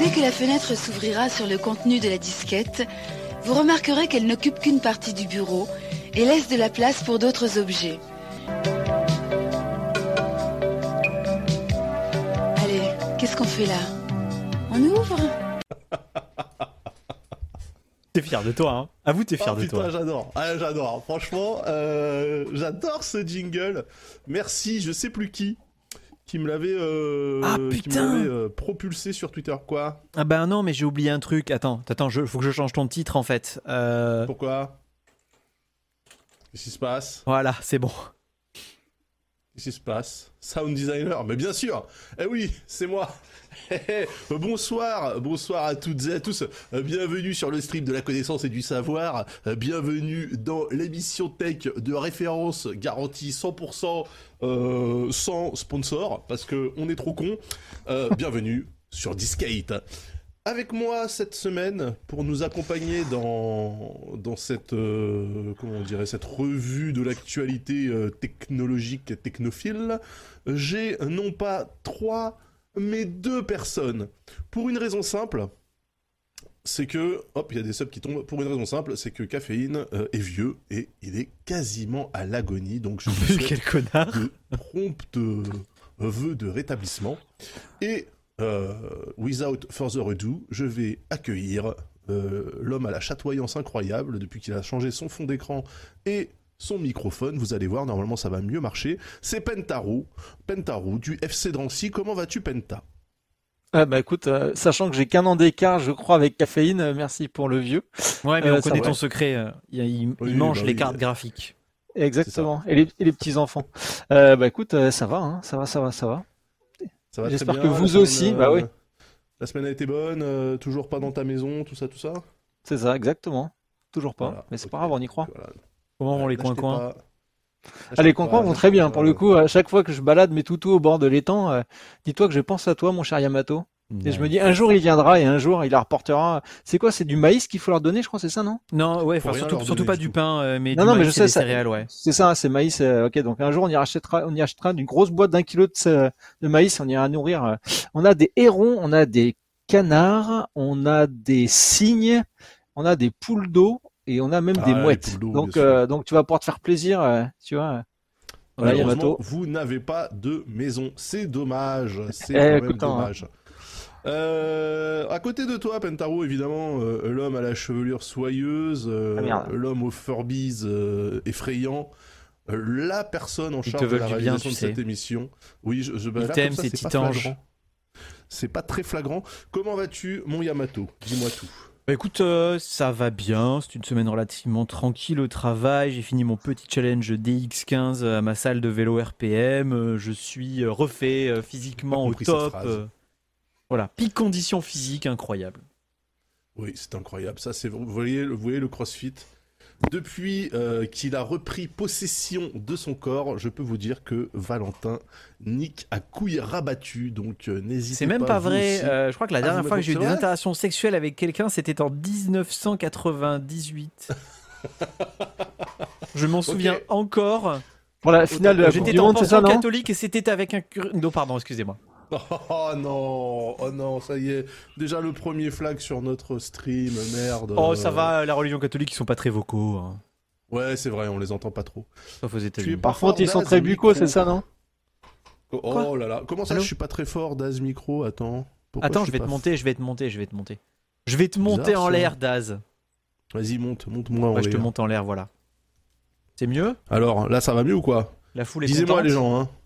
Dès que la fenêtre s'ouvrira sur le contenu de la disquette, vous remarquerez qu'elle n'occupe qu'une partie du bureau et laisse de la place pour d'autres objets. Allez, qu'est-ce qu'on fait là? On ouvre? T'es fier de toi, hein? Avoue, t'es fier de putain, toi. J'adore. Ah, j'adore. Franchement, j'adore ce jingle. Merci, je sais plus qui me l'avait propulsé sur Twitter. Quoi? Ah bah non, mais j'ai oublié un truc. Attends, faut que je change ton titre en fait. Pourquoi? Qu'est-ce qui se passe? Voilà, c'est bon. Qu'est-ce qui se passe? Sound designer, mais bien sûr. Eh oui, c'est moi. Bonsoir à toutes et à tous. Bienvenue sur le stream de la connaissance et du savoir. Bienvenue dans l'émission tech de référence garantie 100% sans sponsor parce que on est trop con. Bienvenue sur Discate. Avec moi cette semaine pour nous accompagner dans cette cette revue de l'actualité technologique et technophile, j'ai non pas 3 mais 2 personnes. Pour une raison simple, c'est que il y a des subs qui tombent. Pour une raison simple, c'est que Caféine est vieux et il est quasiment à l'agonie. Donc je vous souhaite Quel connard. de promptes vœux de rétablissement. Et without further ado, je vais accueillir l'homme à la chatoyance incroyable depuis qu'il a changé son fond d'écran et son microphone. Vous allez voir, normalement ça va mieux marcher. C'est Pentarou du FC Drancy. Comment vas-tu, Penta? Bah écoute, sachant que j'ai qu'un an d'écart, je crois, avec Caféine, merci pour le vieux. Ouais, mais on connaît va. ton secret. Il mange les cartes graphiques. Exactement. Et les petits enfants. Bah écoute, ça va, hein, ça va. Ça va. J'espère très que bien, vous aussi, bah oui. La semaine a été bonne, toujours pas dans ta maison, tout ça. C'est ça, exactement. Toujours pas, Voilà, mais c'est ok. pas grave, on y croit. Voilà. Comment vont les N'achetez coins-coins? pas. Ah, les coins vont très bien. Pour le coup, à chaque fois que je balade mes toutous au bord de l'étang, dis-toi que je pense à toi, mon cher Yamato. Et je me dis, un jour il viendra et un jour il la reportera. C'est quoi? C'est du maïs qu'il faut leur donner, je crois, c'est ça, non? Non, ouais, Faut rien leur surtout donner pas du du tout. pain, mais Non, du non, mais maïs je et sais, des ça- céréales, ouais. C'est ça, c'est maïs. Ok, donc un jour on y achètera une grosse boîte d'1 kilo de maïs. On ira nourrir. On a des hérons, on a des canards, on a des cygnes, on a des poules d'eau et on a même des les mouettes. poules d'eau, Donc, bien sûr. donc tu vas pouvoir te faire plaisir, tu vois. Voilà, Malheureusement, Yamato. vous n'avez pas de maison. C'est dommage. C'est Eh, quand même écoute, hein. dommage. À côté de toi, Pentaro, évidemment, l'homme à la chevelure soyeuse, Ah, merde. l'homme aux Furbies effrayant, la personne en Ils charge te de la veulent du bien, réalisation tu de cette sais. émission. Oui, Ils là, t'aiment, comme ça, ces c'est pas petits anges. flagrant. C'est pas très flagrant. Comment vas-tu, mon Yamato? Dis-moi tout. Bah écoute, ça va bien, c'est une semaine relativement tranquille au travail, j'ai fini mon petit challenge DX15 à ma salle de vélo RPM, je suis refait physiquement au compris cette top, phrase. voilà, peak condition physique incroyable. Oui, c'est incroyable. Ça, vous voyez le CrossFit. Depuis qu'il a repris possession de son corps, je peux vous dire que Valentin nique à couilles rabattues. Donc n'hésitez pas. C'est même pas vous vrai, aussi. je crois que la dernière vous fois que j'ai eu c'est des vrai interactions sexuelles avec quelqu'un, c'était en 1998. Je m'en souviens encore. Pour la finale de la Coupe J'étais du en Monde, c'est ça, pension non? catholique et c'était avec un curé. Non, pardon, excusez-moi. Oh non, ça y est. Déjà le premier flag sur notre stream, merde. Oh, ça va, la religion catholique, ils sont pas très vocaux. Hein. Ouais, c'est vrai, on les entend pas trop. Sauf aux États-Unis. Par contre, ils sont très buccaux, c'est ça, non? Oh là là, comment ça Allô je suis pas très fort, Daz Micro? Attends. Pourquoi Attends, je suis vais te pas monter. Je vais te monter Bizarre, en ça. l'air, Daz. Vas-y, monte-moi en Ouais, je te l'air. monte en l'air, voilà. C'est mieux? Alors, là, ça va mieux ou quoi? La foule est Disez-moi contente. les gens, hein.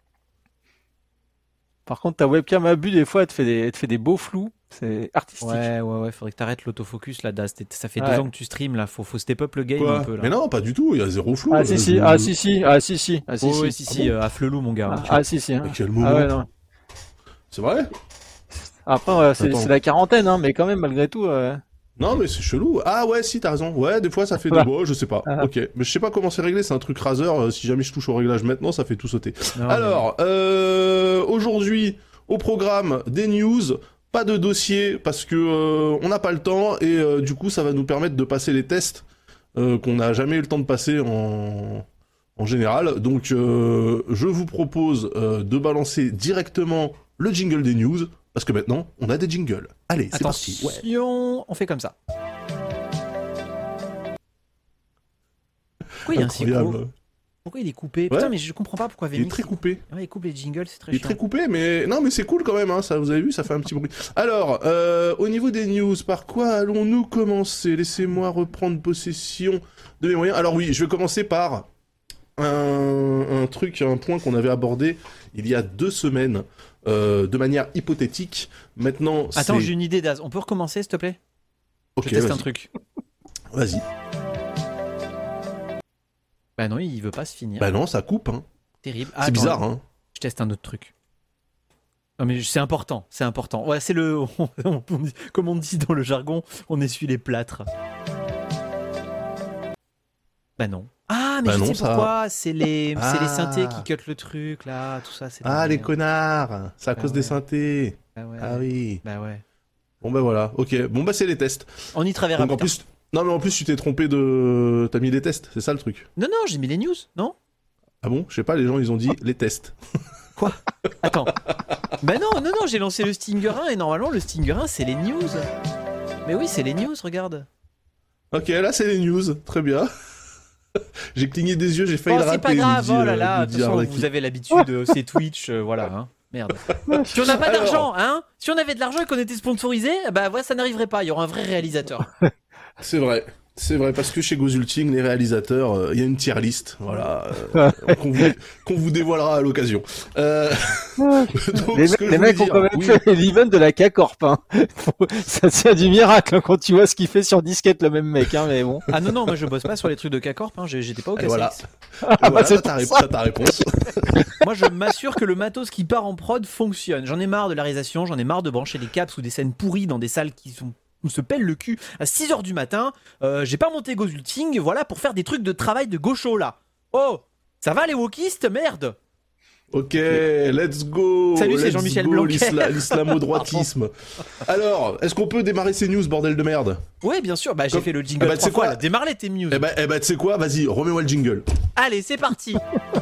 Par contre, ta webcam a bu des fois, elle te fait des beaux flous. C'est artistique. Ouais, faudrait que t'arrêtes l'autofocus là, Daz. Ça fait Ouais. 2 ans que tu streams là, faut step up le game Quoi un peu là. Mais non, pas du tout, il y a zéro flou. Ah si si, ah si si, ah si si, ah si Oh, si. ouais, si, affle-loup mon gars. Ah si si. Hein. À quel moment? Ah ouais, non. C'est vrai? Après, c'est Attends. la quarantaine, hein, mais quand même, malgré tout. Non, mais c'est chelou. Ah ouais, si, t'as raison. Ouais, des fois, ça fait Voilà. des bois, je sais pas. Ah. Ok, mais je sais pas comment c'est réglé, c'est un truc Razer. Si jamais je touche au réglage maintenant, ça fait tout sauter. Non, Alors, aujourd'hui, au programme des news, pas de dossier parce que on n'a pas le temps et du coup, ça va nous permettre de passer les tests qu'on n'a jamais eu le temps de passer en général. Donc, je vous propose de balancer directement le jingle des news, parce que maintenant, on a des jingles. Allez, c'est parti. Ouais. Attention, on fait comme ça. Pourquoi il est ainsi Incroyable. gros ? Pourquoi il est coupé ? Ouais. Putain, mais je comprends pas pourquoi Il est Vénix... très coupé. Ouais, il coupe les jingles, c'est très Il est chiant. très coupé, mais non, mais c'est cool quand même. Hein. Ça, vous avez vu, ça fait un petit bruit. Alors, au niveau des news, par quoi allons-nous commencer ? Laissez-moi reprendre possession de mes moyens. Alors oui, je vais commencer par un point qu'on avait abordé il y a 2 semaines, de manière hypothétique. Maintenant, Attends, j'ai une idée, Daz. On peut recommencer, s'il te plaît ? Ok, Je teste vas-y. un truc. Vas-y. Bah non, il veut pas se finir. Bah non, ça coupe. Hein. Terrible. C'est bizarre. Hein. Je teste un autre truc. Non mais c'est important, c'est important. Ouais, c'est le... Comme on dit dans le jargon, on essuie les plâtres. Bah non. Ah, mais Bah je non, sais ça- pourquoi. C'est les Ah. synthés qui cut le truc, là, tout ça. C'est Ah, des- les connards. C'est à Bah cause ouais. des synthés. Bah ouais. Ah oui. Bah ouais. Bon bah voilà. Ok. Bon bah c'est les tests. On y travaillera Donc en plus tard. plus, non mais en plus tu t'es trompé de, t'as mis les tests, c'est ça le truc. Non, j'ai mis les news, non ? Ah bon, je sais pas, les gens ils ont dit les tests. Quoi ? Attends. Bah non, j'ai lancé le Stinger 1 et normalement le Stinger 1 c'est les news. Mais oui, c'est les news, regarde. Ok, là c'est les news, très bien. J'ai cligné des yeux, j'ai failli Oh, le c'est rater. pas grave, Mehdi, oh là là, de Mehdi toute façon, Arlaki. vous avez l'habitude, c'est Twitch, voilà, hein. Merde. Si on n'a pas Alors. d'argent, hein. Si on avait de l'argent et qu'on était sponsorisé, bah ouais, ça n'arriverait pas, il y aura un vrai réalisateur. C'est vrai, parce que chez Gozulting, les réalisateurs, il y a une tier list, voilà, qu'on vous dévoilera à l'occasion. Donc, Les, ce que je les voulais mecs ont dire, quand même oui. fait l'event de la K-Corp. Hein. Ça tient du miracle hein, quand tu vois ce qu'il fait sur disquette le même mec. Hein, mais bon. Ah non, moi je bosse pas sur les trucs de K-Corp, hein, j'étais pas au Et KCX. voilà, bah, c'est t'as pour ça. ta réponse. Moi je m'assure que le matos qui part en prod fonctionne. J'en ai marre de la réalisation, j'en ai marre de brancher des caps ou des scènes pourries dans des salles qui sont... On se pèle le cul à 6h du matin. J'ai pas monté Gozulting, voilà, pour faire des trucs de travail de gaucho là. Oh, ça va les wokistes, merde. Ok, let's go. Salut, c'est let's Jean-Michel go, Blanquer. l'islamo-droitisme. Alors, est-ce qu'on peut démarrer ces news, bordel de merde? Ouais, bien sûr, bah j'ai Comme- fait le jingle Ah bah, tu 3 sais fois, quoi là. Démarre-les tes news. Eh ben, tu sais quoi? Vas-y, remets-moi le jingle. Allez, c'est parti.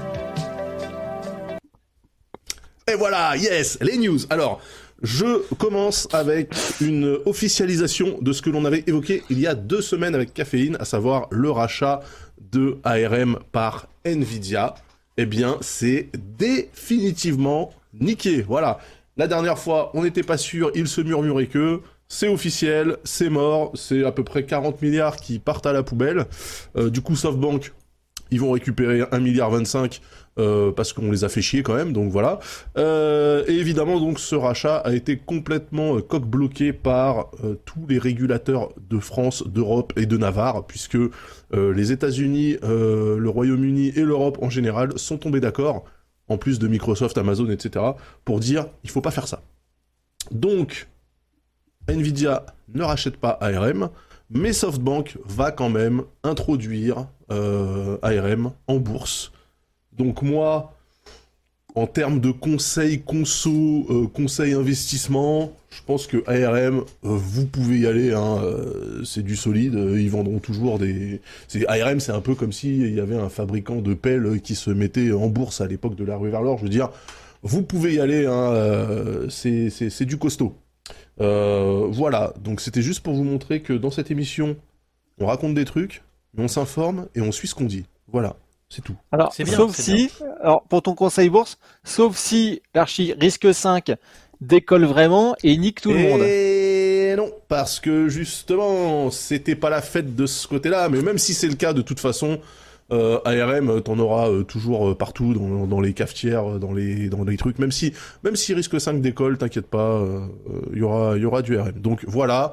Et voilà, yes, les news. Alors, je commence avec une officialisation de ce que l'on avait évoqué il y a 2 semaines avec Caféine, à savoir le rachat de ARM par Nvidia. Eh bien, c'est définitivement niqué. Voilà. La dernière fois, on n'était pas sûr, il se murmurait que c'est officiel, c'est mort, c'est à peu près 40 milliards qui partent à la poubelle. Du coup, SoftBank, ils vont récupérer 1,25 milliard parce qu'on les a fait chier quand même, donc voilà. Et évidemment, donc, ce rachat a été complètement coq-bloqué par tous les régulateurs de France, d'Europe et de Navarre, puisque les États-Unis, le Royaume-Uni et l'Europe en général sont tombés d'accord, en plus de Microsoft, Amazon, etc., pour dire il faut pas faire ça. Donc, Nvidia ne rachète pas ARM, mais SoftBank va quand même introduire ARM en bourse. Donc moi, en termes de conseil conso, conseil investissement, je pense que ARM, vous pouvez y aller, hein, c'est du solide, ils vendront toujours des... ARM, c'est un peu comme s'il y avait un fabricant de pelles qui se mettait en bourse à l'époque de la rue vers l'or, je veux dire, vous pouvez y aller, hein, c'est du costaud. Voilà, donc c'était juste pour vous montrer que dans cette émission, on raconte des trucs, mais on s'informe et on suit ce qu'on dit. Voilà, c'est tout. Alors, C'est bien, sauf c'est si, alors pour ton conseil bourse, sauf si l'archi risque 5 décolle vraiment et nique tout le monde. Et non, parce que justement, c'était pas la fête de ce côté-là, mais même si c'est le cas de toute façon, ARM, t'en auras toujours partout, dans les cafetières, dans les trucs, même si risque 5 décolle, t'inquiète pas, y aura du ARM. Donc voilà,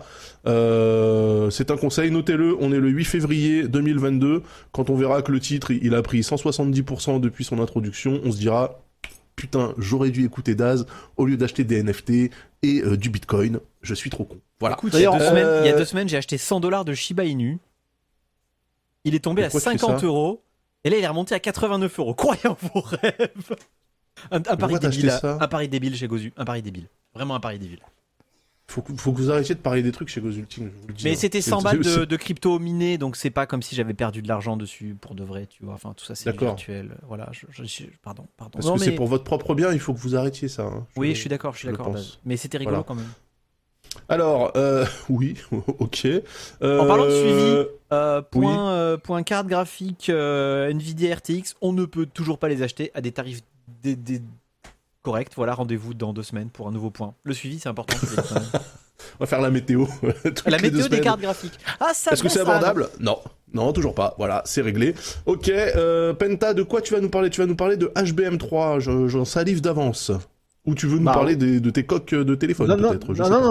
c'est un conseil, notez-le, on est le 8 février 2022, quand on verra que le titre, il a pris 170% depuis son introduction, on se dira, putain, j'aurais dû écouter Daz au lieu d'acheter des NFT et du Bitcoin, je suis trop con. Voilà. Écoute, il y a D'ailleurs, 2 semaines, j'ai acheté $100 de Shiba Inu. Il est tombé à Pourquoi tu fais 50 ça €. Et là, il est remonté à 89 €. Croyez en vos rêves. Un pari Pourquoi t'as débile. acheté ça Un pari débile chez Gozu. Un pari débile. Vraiment un pari débile. Faut que vous arrêtiez de parler des trucs chez Gozulting, je vous le dis. Mais hein. c'était 100 balles de crypto minés, donc c'est pas comme si j'avais perdu de l'argent dessus pour de vrai, tu vois. Enfin, tout ça c'est du D'accord. virtuel. Voilà, pardon. Parce Non, que mais... c'est pour votre propre bien, il faut que vous arrêtiez ça. Hein. Oui, je suis d'accord, le pense. Daz. Mais c'était rigolo Voilà. quand même. Alors, oui, ok. En parlant de suivi, oui. point carte graphique Nvidia RTX, on ne peut toujours pas les acheter à des tarifs corrects. Voilà, rendez-vous dans 2 semaines pour un nouveau point. Le suivi, c'est important. On va faire la météo. toutes La les 2 météo des semaines. cartes graphiques. Ah, ça. Est-ce que c'est abordable ? Non. Non, toujours pas. Voilà, c'est réglé. Ok, Penta, de quoi tu vas nous parler ? Tu vas nous parler de HBM3. J'en salive d'avance. Ou tu veux nous parler de tes coques de téléphone, peut-être ?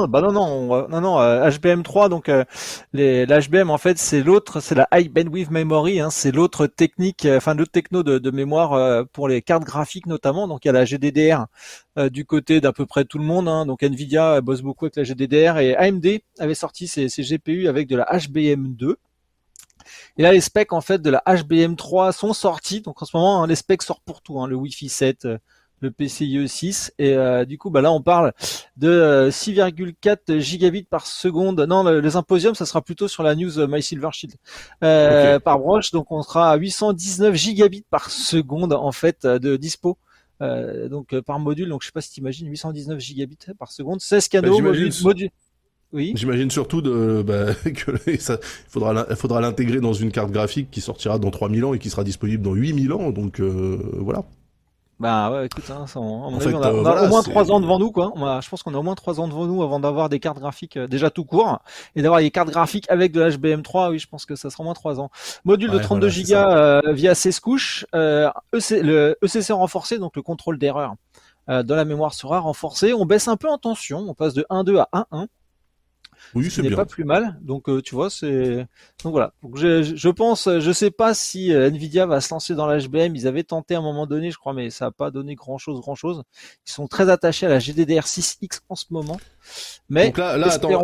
Non, HBM3, donc l'HBM en fait c'est la High Bandwidth Memory, hein, c'est l'autre technique, l'autre techno de mémoire pour les cartes graphiques notamment. Donc il y a la GDDR du côté d'à peu près tout le monde, hein, donc Nvidia bosse beaucoup avec la GDDR et AMD avait sorti ses GPU avec de la HBM2. Et là les specs en fait de la HBM3 sont sortis, donc en ce moment hein, les specs sortent pour tout, hein, le Wi-Fi 7. Le PCIe 6 et du coup là on parle de 6,4 gigabits par seconde. Non, le symposium ça sera plutôt sur la news My Silver Shield par broche, donc on sera à 819 gigabits par seconde en fait de dispo donc par module. Donc je sais pas si t'imagines 819 gigabits par seconde, 16 canaux module. Oui. J'imagine surtout que ça faudra l'intégrer dans une carte graphique qui sortira dans 3000 ans et qui sera disponible dans 8000 ans, donc voilà. Bah ouais, écoute, hein, on a au moins 3 ans devant nous, quoi. Je pense qu'on a au moins 3 ans devant nous avant d'avoir des cartes graphiques déjà tout court et d'avoir des cartes graphiques avec de l'HBM3. Oui, je pense que ça sera au moins 3 ans. Module de 32 Go via 16 couches, le ECC renforcé, donc le contrôle d'erreur de la mémoire sera renforcé. On baisse un peu en tension, on passe de 1.2 à 1.1. Oui, c'est bien. Pas plus mal. Donc tu vois, c'est donc voilà. Donc je pense, je sais pas si Nvidia va se lancer dans l'HBM. Ils avaient tenté à un moment donné, je crois, mais ça a pas donné grand chose. Ils sont très attachés à la GDDR6X en ce moment. Mais donc là attends,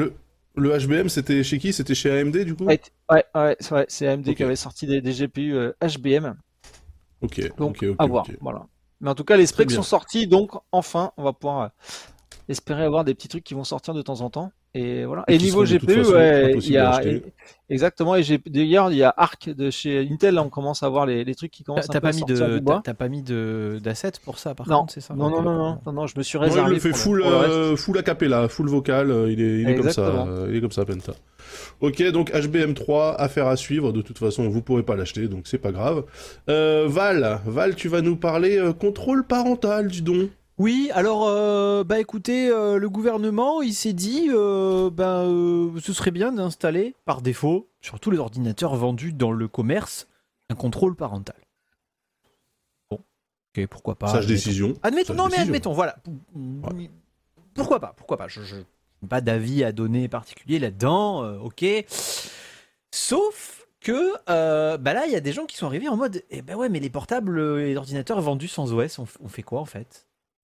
le HBM c'était chez qui ? C'était chez AMD du coup ? Ouais, c'est vrai, c'est AMD qui avait sorti des GPU HBM. Ok. Donc ok. à voir, voilà. Mais en tout cas, les specs sont sortis, donc enfin, on va pouvoir espérer avoir des petits trucs qui vont sortir de temps en temps. Et voilà. Et niveau GPU, il y a exactement. Et d'ailleurs, il y a Arc de chez Intel. Là, on commence à voir les trucs qui commencent à sortir du bois. T'as pas mis d'assets pour ça, par non. contre, c'est ça ? Non, je me suis réservé. Il le fait full a cappella, full vocal. Il est comme ça. Il est comme ça, Penta. Ok, donc HBM3, affaire à suivre. De toute façon, vous pourrez pas l'acheter, donc c'est pas grave. Val, tu vas nous parler contrôle parental, dis donc. Oui, alors, écoutez, le gouvernement, il s'est dit, ce serait bien d'installer, par défaut, sur tous les ordinateurs vendus dans le commerce, un contrôle parental. Bon, ok, pourquoi pas. Sage décision. Admettons, voilà. Ouais. Pourquoi pas. Je n'ai pas d'avis à donner particulier là-dedans, ok. Sauf que, là, il y a des gens qui sont arrivés en mode, mais les portables et les ordinateurs vendus sans OS, on fait quoi, en fait ?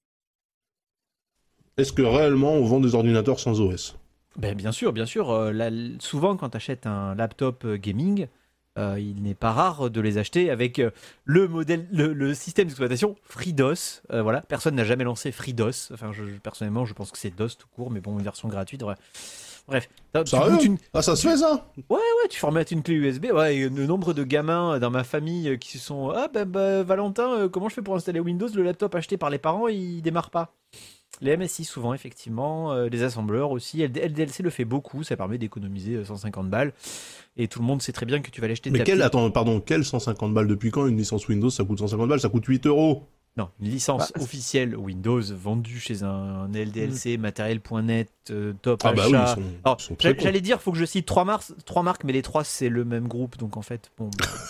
Est-ce que réellement on vend des ordinateurs sans OS ? Bien sûr. Souvent, quand tu achètes un laptop gaming, il n'est pas rare de les acheter avec le système d'exploitation FreeDOS. Voilà, personne n'a jamais lancé FreeDOS. Enfin, personnellement, je pense que c'est DOS tout court, mais bon, une version gratuite. Bref. Ça se fait ça ? Ouais, tu formates une clé USB. Ouais, et le nombre de gamins dans ma famille qui se sont Valentin, comment je fais pour installer Windows ? Le laptop acheté par les parents, il démarre pas. Les MSI souvent, effectivement, les assembleurs aussi. LDLC le fait beaucoup, ça permet d'économiser 150 balles. Et tout le monde sait très bien que tu vas l'acheter. Mais quel 150 balles depuis quand une licence Windows ça coûte 150 balles, ça coûte 8 €. Non, une licence officielle Windows vendue chez un LDLC, matériel.net, top achat. Ils sont très j'allais dire, faut que je cite 3 marques, mais les 3 c'est le même groupe, donc en fait, bon.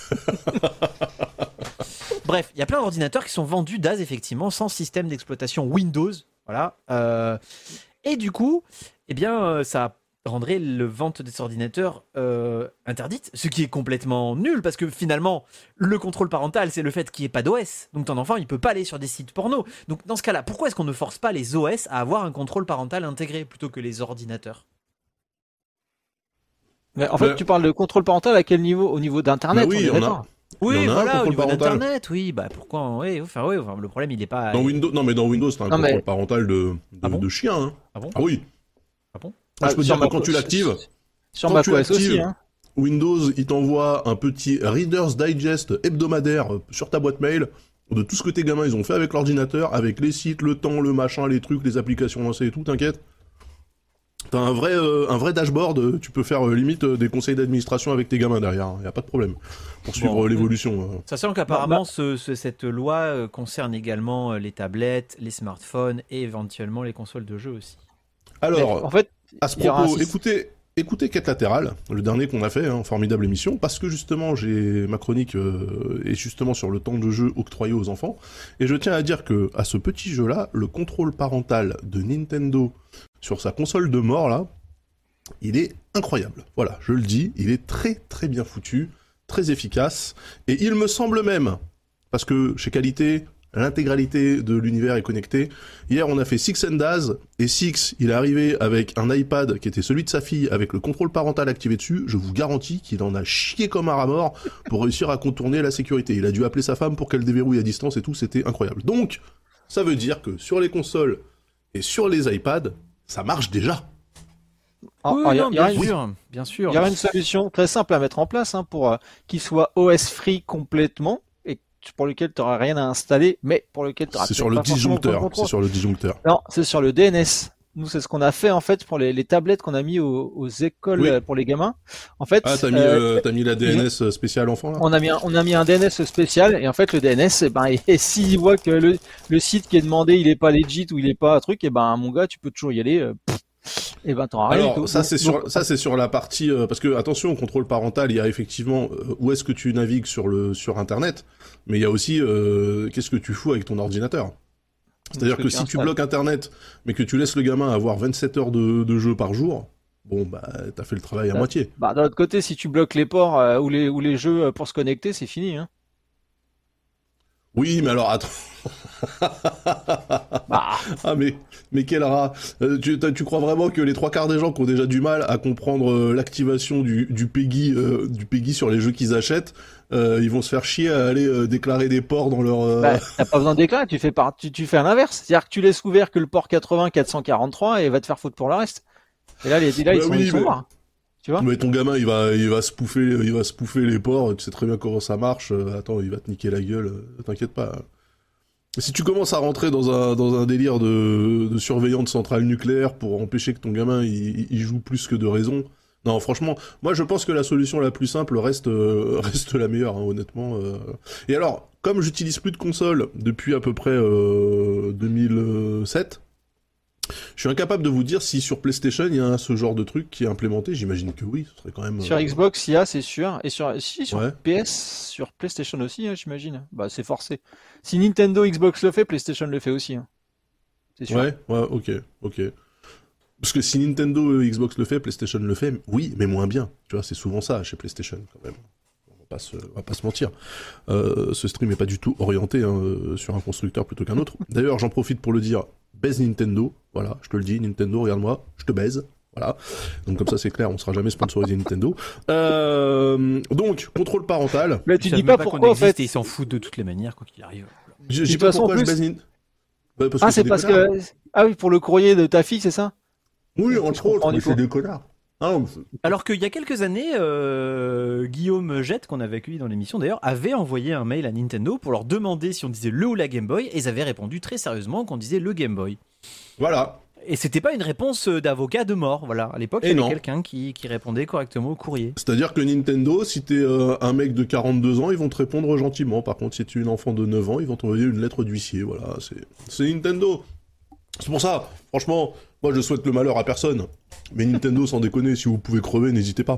Bref, il y a plein d'ordinateurs qui sont vendus d'AS effectivement sans système d'exploitation Windows. Voilà. Et du coup, ça rendrait le vente des ordinateurs interdite, ce qui est complètement nul parce que finalement, le contrôle parental, c'est le fait qu'il n'y ait pas d'OS. Donc ton enfant, il peut pas aller sur des sites porno. Donc dans ce cas-là, pourquoi est-ce qu'on ne force pas les OS à avoir un contrôle parental intégré plutôt que les ordinateurs ? Mais en fait, tu parles de contrôle parental à quel niveau ? Au niveau d'Internet, oui, on est d'accord. Oui, voilà, au niveau d'Internet, oui, pourquoi, le problème, il est pas... Dans Windows, mais dans Windows, t'as un contrôle parental de chien, hein. Ah bon ? Ah oui. Je peux dire que quand tu l'actives, sur macOS aussi, hein. Windows, il t'envoie un petit Reader's Digest hebdomadaire sur ta boîte mail de tout ce que tes gamins ils ont fait avec l'ordinateur, avec les sites, le temps, le machin, les trucs, les applications lancées et tout, t'inquiète. T'as un vrai dashboard, tu peux faire limite des conseils d'administration avec tes gamins derrière, y a pas de problème pour suivre l'évolution. Sachant qu'apparemment cette loi concerne également les tablettes, les smartphones et éventuellement les consoles de jeux aussi. Alors, en fait, à ce propos, écoutez Quête latérale, le dernier qu'on a fait, formidable émission, parce que justement ma chronique est justement sur le temps de jeu octroyé aux enfants, et je tiens à dire que à ce petit jeu-là, le contrôle parental de Nintendo sur sa console de mort là, il est incroyable. Voilà, je le dis, il est très très bien foutu, très efficace, et il me semble même, parce que chez Qualité, l'intégralité de l'univers est connecté. Hier, on a fait Six and Daz, et Six, il est arrivé avec un iPad qui était celui de sa fille, avec le contrôle parental activé dessus. Je vous garantis qu'il en a chié comme un rat mort pour réussir à contourner la sécurité. Il a dû appeler sa femme pour qu'elle déverrouille à distance et tout, c'était incroyable. Donc, ça veut dire que sur les consoles et sur les iPads, ça marche déjà. Bien sûr. Il y a une solution très simple à mettre en place pour qu'il soit OS free complètement, pour lequel tu n'auras rien à installer, mais pour lequel tu auras C'est sur le disjoncteur. C'est sur le disjoncteur. Non, c'est sur le DNS. Nous, c'est ce qu'on a fait en fait pour les tablettes qu'on a mis aux écoles pour les gamins. En fait, t'as mis la DNS spéciale enfant là. On a mis un DNS spécial et en fait le DNS, et s'il voit que le site qui est demandé, il est pas legit ou il est pas un truc, mon gars, tu peux toujours y aller. T'auras rien. Alors ça c'est sur la partie parce que attention au contrôle parental, il y a effectivement où est-ce que tu navigues sur internet, mais il y a aussi qu'est-ce que tu fous avec ton ordinateur. C'est-à-dire que si tu bloques internet mais que tu laisses le gamin avoir 27 heures de jeu par jour, t'as fait le travail à moitié. D'un autre côté, si tu bloques les ports ou les jeux pour se connecter, c'est fini hein. Oui, mais alors attends. Ah mais quel rat. Tu crois vraiment que les 3/4 des gens qui ont déjà du mal à comprendre l'activation du PEGI sur les jeux qu'ils achètent, ils vont se faire chier à aller déclarer des ports dans leur... T'as pas besoin de déclarer, tu fais l'inverse. C'est-à-dire que tu laisses ouvert que le port 80/443 et va te faire foutre pour le reste. Et là, ils sont morts. Tu vois ? Mais ton gamin, il va spoofer les ports, tu sais très bien comment ça marche. Attends, il va te niquer la gueule, t'inquiète pas. Si tu commences à rentrer dans un délire de surveillant de centrale nucléaire pour empêcher que ton gamin il joue plus que de raison, non franchement, moi je pense que la solution la plus simple reste la meilleure, honnêtement. Et alors, comme j'utilise plus de console depuis à peu près 2007, je suis incapable de vous dire si sur PlayStation il y a ce genre de truc qui est implémenté. J'imagine que oui, ce serait quand même. Sur Xbox, il y a, c'est sûr, et sur ouais. PS, sur PlayStation aussi, j'imagine. C'est forcé. Si Nintendo Xbox le fait, PlayStation le fait aussi. C'est sûr. Ouais, ok. Parce que si Nintendo Xbox le fait, PlayStation le fait, oui, mais moins bien. Tu vois, c'est souvent ça chez PlayStation quand même. On va pas se mentir. Ce stream est pas du tout orienté sur un constructeur plutôt qu'un autre. D'ailleurs, j'en profite pour le dire. Baise Nintendo, voilà, je te le dis, Nintendo, regarde-moi, je te baise, voilà. Donc comme ça c'est clair, on sera jamais sponsorisé Nintendo. Donc contrôle parental. Mais tu dis pas pourquoi en fait. Ils s'en foutent de toutes les manières quoi qu'il arrive. J'ai pas pourquoi je baise Nintendo. C'est parce que oui pour le courrier de ta fille c'est ça. Oui entre autres, mais c'est des connards. Alors qu'il y a quelques années, Guillaume Jette, qu'on avait accueilli dans l'émission d'ailleurs, avait envoyé un mail à Nintendo pour leur demander si on disait le ou la Game Boy, et ils avaient répondu très sérieusement qu'on disait le Game Boy. Voilà. Et c'était pas une réponse d'avocat de mort, voilà. À l'époque, il y avait quelqu'un qui répondait correctement au courrier. C'est-à-dire que Nintendo, si t'es un mec de 42 ans, ils vont te répondre gentiment. Par contre, si tu es une enfant de 9 ans, ils vont t'envoyer une lettre d'huissier, voilà. C'est Nintendo. C'est pour ça, franchement, moi je souhaite le malheur à personne. Mais Nintendo, sans déconner, si vous pouvez crever, n'hésitez pas.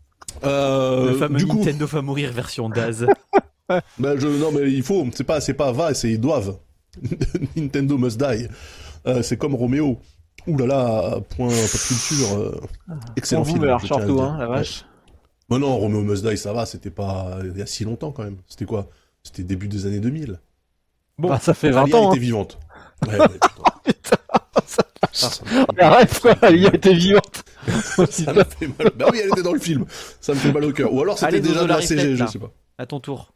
Le fameux Nintendo va mourir version Daz. Non mais il faut, c'est pas va, c'est ils doivent. Nintendo must die. C'est comme Roméo. Ouh là là, point pop culture. Excellent film. Surtout, la vache. Mais non, Roméo must die, ça va, c'était pas il y a si longtemps quand même. C'était quoi ? C'était début des années 2000. Bon, ça fait 20 ans. Elle était vivante. Ouais, putain. Arrête quoi, elle était vivante. Ça m'a fait mal. Bah oui, elle était dans le film. Ça me fait mal au cœur. Ou alors c'était déjà de la CG, je sais pas. À ton tour.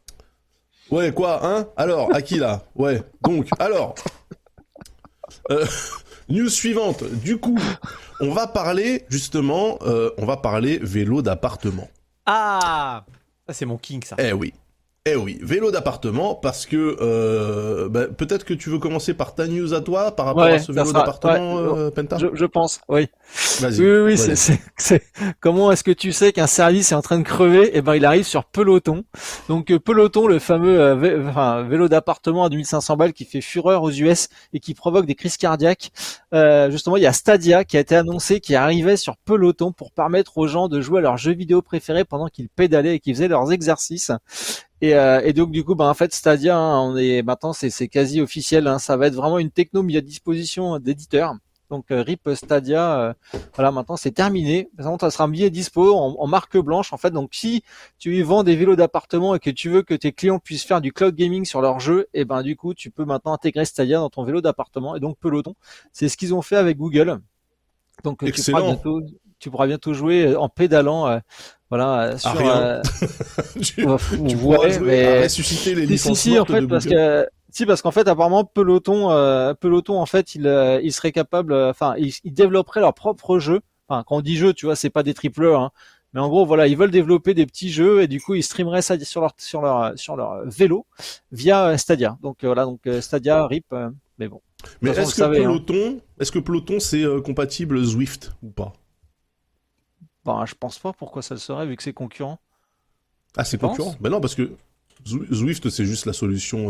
Ouais, quoi, hein ? Alors, à qui là ? Ouais. Donc, alors. News suivante. Du coup, on va parler justement, vélo d'appartement. Ah, ça c'est mon king ça. Eh oui, vélo d'appartement, parce que peut-être que tu veux commencer par ta news à toi par rapport à ce vélo d'appartement, Penta. Je pense, oui. Vas-y. Oui, vas-y. c'est. Comment est-ce que tu sais qu'un service est en train de crever? Eh ben, il arrive sur Peloton. Donc Peloton, le fameux vélo d'appartement à 2500 balles qui fait fureur aux US et qui provoque des crises cardiaques. Justement, il y a Stadia qui a été annoncé, qui arrivait sur Peloton pour permettre aux gens de jouer à leurs jeux vidéo préférés pendant qu'ils pédalaient et qu'ils faisaient leurs exercices. Et donc du coup, en fait, Stadia, maintenant c'est quasi officiel. Ça va être vraiment une techno mise à disposition d'éditeurs. Donc RIP Stadia, voilà, maintenant c'est terminé. Maintenant, ça sera un billet dispo en marque blanche en fait. Donc si tu vends des vélos d'appartement et que tu veux que tes clients puissent faire du cloud gaming sur leurs jeux, et ben du coup tu peux maintenant intégrer Stadia dans ton vélo d'appartement. Et donc Peloton, c'est ce qu'ils ont fait avec Google. Donc tu pourras bientôt jouer en pédalant. Voilà, sur rien. Tu pourras jouer à ressusciter les licences mortes de Google. Parce qu'en fait apparemment Peloton en fait il serait capable, ils développeraient leur propre jeu. Enfin quand on dit jeu, tu vois, c'est pas des tripleurs, hein. Mais en gros voilà, ils veulent développer des petits jeux et du coup ils streameraient ça sur leur vélo via Stadia. Donc voilà, Stadia RIP, mais bon. Mais est-ce que Peloton c'est compatible Zwift ou pas? Je pense pas. Pourquoi ça le serait vu que c'est concurrent? Ah, c'est concurrent? Ben non, parce que Zwift c'est juste la solution.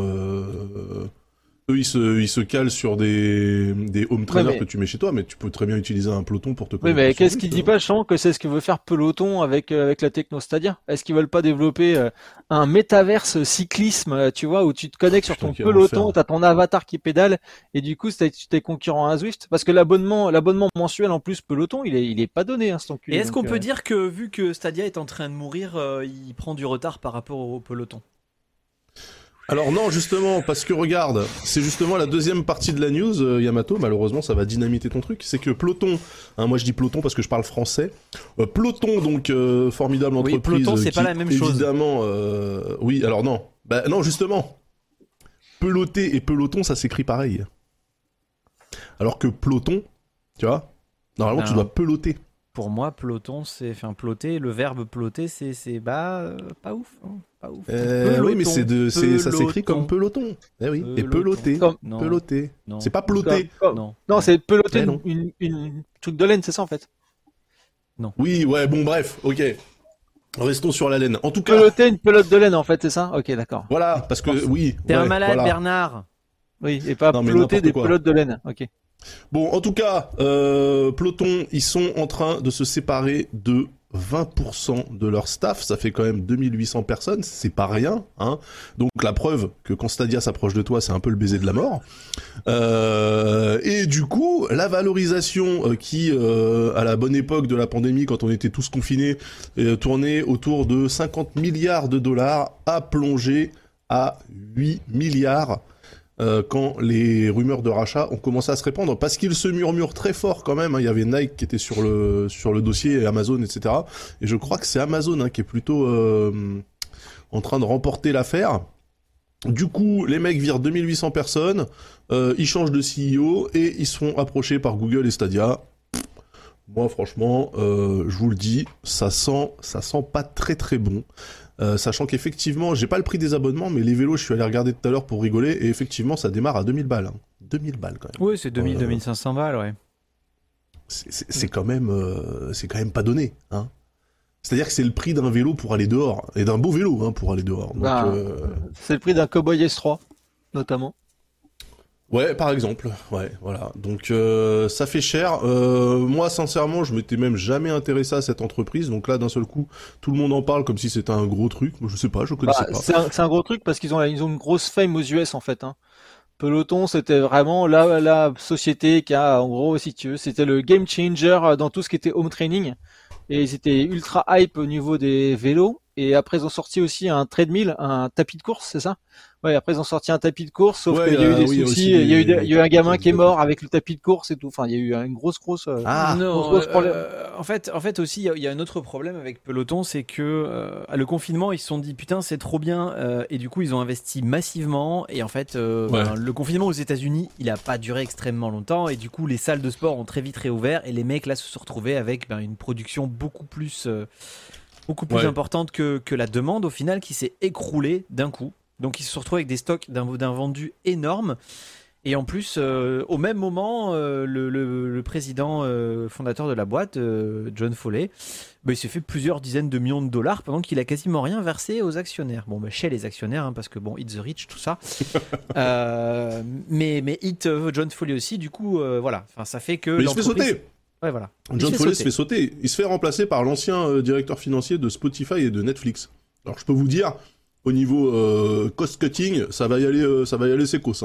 Eux, ils se calent sur des home trainers que tu mets chez toi, mais tu peux très bien utiliser un Peloton pour te connecter. Oui, mais qu'est-ce qu'il dit pas, je sens que c'est ce que veut faire Peloton avec la techno Stadia. Est-ce qu'ils veulent pas développer un métaverse cyclisme, tu vois, où tu te connectes sur ton Peloton, t'as ton avatar qui pédale, et du coup, t'es concurrent à Zwift? Parce que l'abonnement mensuel en plus Peloton, il est pas donné, cet enculé. Et est-ce qu'on peut dire que vu que Stadia est en train de mourir, il prend du retard par rapport au Peloton? Alors non, justement, parce que regarde, c'est justement la deuxième partie de la news, Yamato, malheureusement ça va dynamiter ton truc, c'est que Peloton, moi je dis Peloton parce que je parle français, Peloton donc, formidable entreprise, Peloton c'est pas la même chose. Évidemment, oui, alors non, non justement, peloter et peloton ça s'écrit pareil. Alors que peloton, tu vois, normalement tu dois peloter. Pour moi, peloton, peloter, le verbe peloter, c'est pas ouf. Hein, pas ouf. Peloton, oui, mais ça s'écrit comme peloton. Eh oui, peloton. Et peloter. Peloter. Non. C'est pas peloter. Non, c'est peloter une truc de laine, c'est ça en fait. Non. Oui, ouais, bon, bref, ok. Restons sur la laine. En tout cas. Peloter une pelote de laine en fait, c'est ça? Ok, d'accord. Voilà, parce que oui. T'es un malade, voilà. Bernard. Oui, et pas peloter des pelotes de laine. Ok. Bon, en tout cas, Peloton, ils sont en train de se séparer de 20% de leur staff. Ça fait quand même 2800 personnes, c'est pas rien, hein. Donc la preuve que quand Stadia s'approche de toi, c'est un peu le baiser de la mort. Et du coup, la valorisation qui, à la bonne époque de la pandémie, quand on était tous confinés, tournait autour de 50 milliards de dollars, a plongé à 8 milliards. Quand les rumeurs de rachat ont commencé à se répandre, parce qu'ils se murmurent très fort quand même, hein. Il y avait Nike qui était sur le dossier, Amazon, etc. Et je crois que c'est Amazon qui est plutôt en train de remporter l'affaire. Du coup, les mecs virent 2800 personnes, ils changent de CEO et ils se font approcher par Google et Stadia. Moi, franchement, je vous le dis, ça sent pas très très bon. Sachant qu'effectivement, j'ai pas le prix des abonnements, mais les vélos, je suis allé regarder tout à l'heure pour rigoler, et effectivement, ça démarre à 2000 balles. Hein. 2000 balles quand même. Oui, c'est 2500 balles, ouais. C'est quand même pas donné, hein. C'est-à-dire que c'est le prix d'un vélo pour aller dehors, et d'un beau vélo, hein, pour aller dehors. Donc, c'est le prix d'un Cowboy S3, notamment. Ouais, par exemple. Ouais, voilà. Donc ça fait cher. Moi, sincèrement, je m'étais même jamais intéressé à cette entreprise. Donc là, d'un seul coup, tout le monde en parle comme si c'était un gros truc. Moi, je sais pas, je connaissais pas. C'est un gros truc parce qu'ils ont une grosse fame aux US en fait. Hein. Peloton, c'était vraiment la société qui a, en gros, si tu veux, c'était le game changer dans tout ce qui était home training. Et ils étaient ultra hype au niveau des vélos. Et après, ils ont sorti aussi un treadmill, un tapis de course, c'est ça? Ouais, après ils ont sorti un tapis de course, sauf Ouais, qu'il y a eu des oui, soucis, aussi il y a eu, des- il y a eu un gamin des qui est tapis. mort avec le tapis de course et tout. Enfin, il y a eu une grosse. Ah, grosse problème. En fait aussi, il y a un autre problème avec Peloton, c'est que le confinement, ils se sont dit putain, c'est trop bien, et du coup, ils ont investi massivement. Et en fait, le confinement aux États-Unis, il a pas duré extrêmement longtemps, et du coup, les salles de sport ont très vite réouvert, et les mecs là se sont retrouvés avec une production beaucoup plus Ouais. importante que la demande au final, qui s'est écroulée d'un coup. Donc, ils se sont retrouvés avec des stocks d'un vendu énorme. Et en plus, au même moment, le président fondateur de la boîte, John Foley, il s'est fait plusieurs dizaines de millions de dollars pendant qu'il a quasiment rien versé aux actionnaires. Bon, chez les actionnaires, parce que bon, it's the rich, tout ça. Mais John Foley aussi, du coup, voilà. Enfin, ça fait que mais il se fait l'entreprise... sauter. Ouais, voilà. John Foley se fait sauter. Il se fait remplacer par l'ancien directeur financier de Spotify et de Netflix. Alors je peux vous dire, au niveau cost cutting, ça va y aller sécos.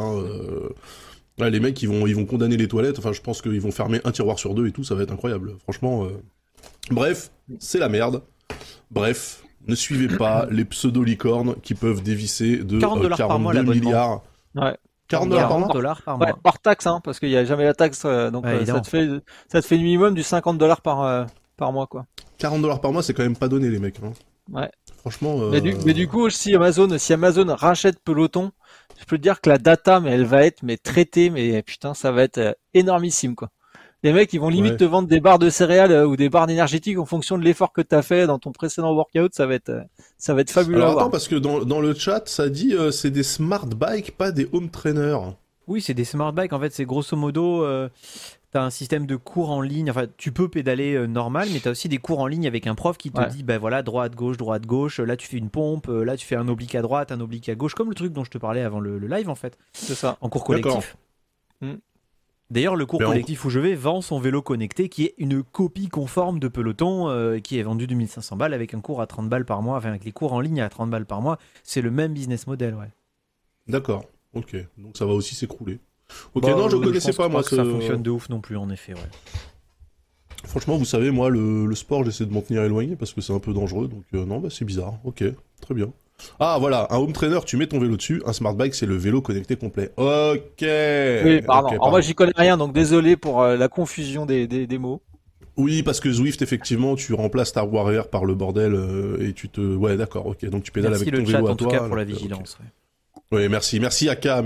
Ouais, les mecs, ils vont condamner les toilettes. Enfin, je pense qu'ils vont fermer un tiroir sur deux et tout. Ça va être incroyable. Franchement. Bref, c'est la merde. Bref, ne suivez pas les pseudo-licornes qui peuvent dévisser de $40 par mois, 42 l'abonnement. milliards. Ouais. 40 $ par mois. $40 par mois. Ouais, hors taxe, parce qu'il y a jamais la taxe, donc Ouais, ça te fait minimum du $50 par mois, quoi. 40 $ par mois, c'est quand même pas donné, les mecs. Ouais. Franchement. Mais du coup, si Amazon rachète Peloton, je peux te dire que la data, mais elle va être traitée, mais putain, ça va être énormissime, quoi. Les mecs, ils vont limite te vendre des barres de céréales ou des barres énergétiques en fonction de l'effort que t'as fait dans ton précédent workout. Ça va être fabuleux. Alors à voir. attends, parce que dans le chat, ça dit c'est des smart bikes, pas des home trainers. Oui, c'est des smart bikes. En fait, c'est grosso modo, t'as un système de cours en ligne. Enfin, tu peux pédaler normal, mais t'as aussi des cours en ligne avec un prof qui te dit, voilà, droite, gauche. Là, tu fais une pompe. Là, tu fais un oblique à droite, un oblique à gauche, comme le truc dont je te parlais avant le live, en fait. C'est ça. En cours collectif. D'ailleurs, le cours collectif où je vais vend son vélo connecté, qui est une copie conforme de Peloton, qui est vendu 2500 balles avec un cours à 30 balles par mois, enfin avec les cours en ligne à 30 balles par mois. C'est le même business model, ouais. D'accord, ok. Donc ça va aussi s'écrouler. Ok, non, je connaissais pas, moi. Que ça fonctionne de ouf non plus, en effet, ouais. Franchement, vous savez, moi, le sport, j'essaie de m'en tenir éloigné parce que c'est un peu dangereux. Donc non, c'est bizarre. Ok, très bien. Ah voilà, un home trainer, tu mets ton vélo dessus, un smart bike, c'est le vélo connecté complet. Ok. Oui, pardon. Alors moi, j'y connais rien, donc désolé pour la confusion des mots. Oui, parce que Zwift, effectivement, tu remplaces ta roue arrière par le bordel et tu te... Ouais, d'accord, ok. Donc tu pédales avec ton vélo à toi. Merci le chat, en tout cas, pour la vigilance. Okay. Oui, merci Aka,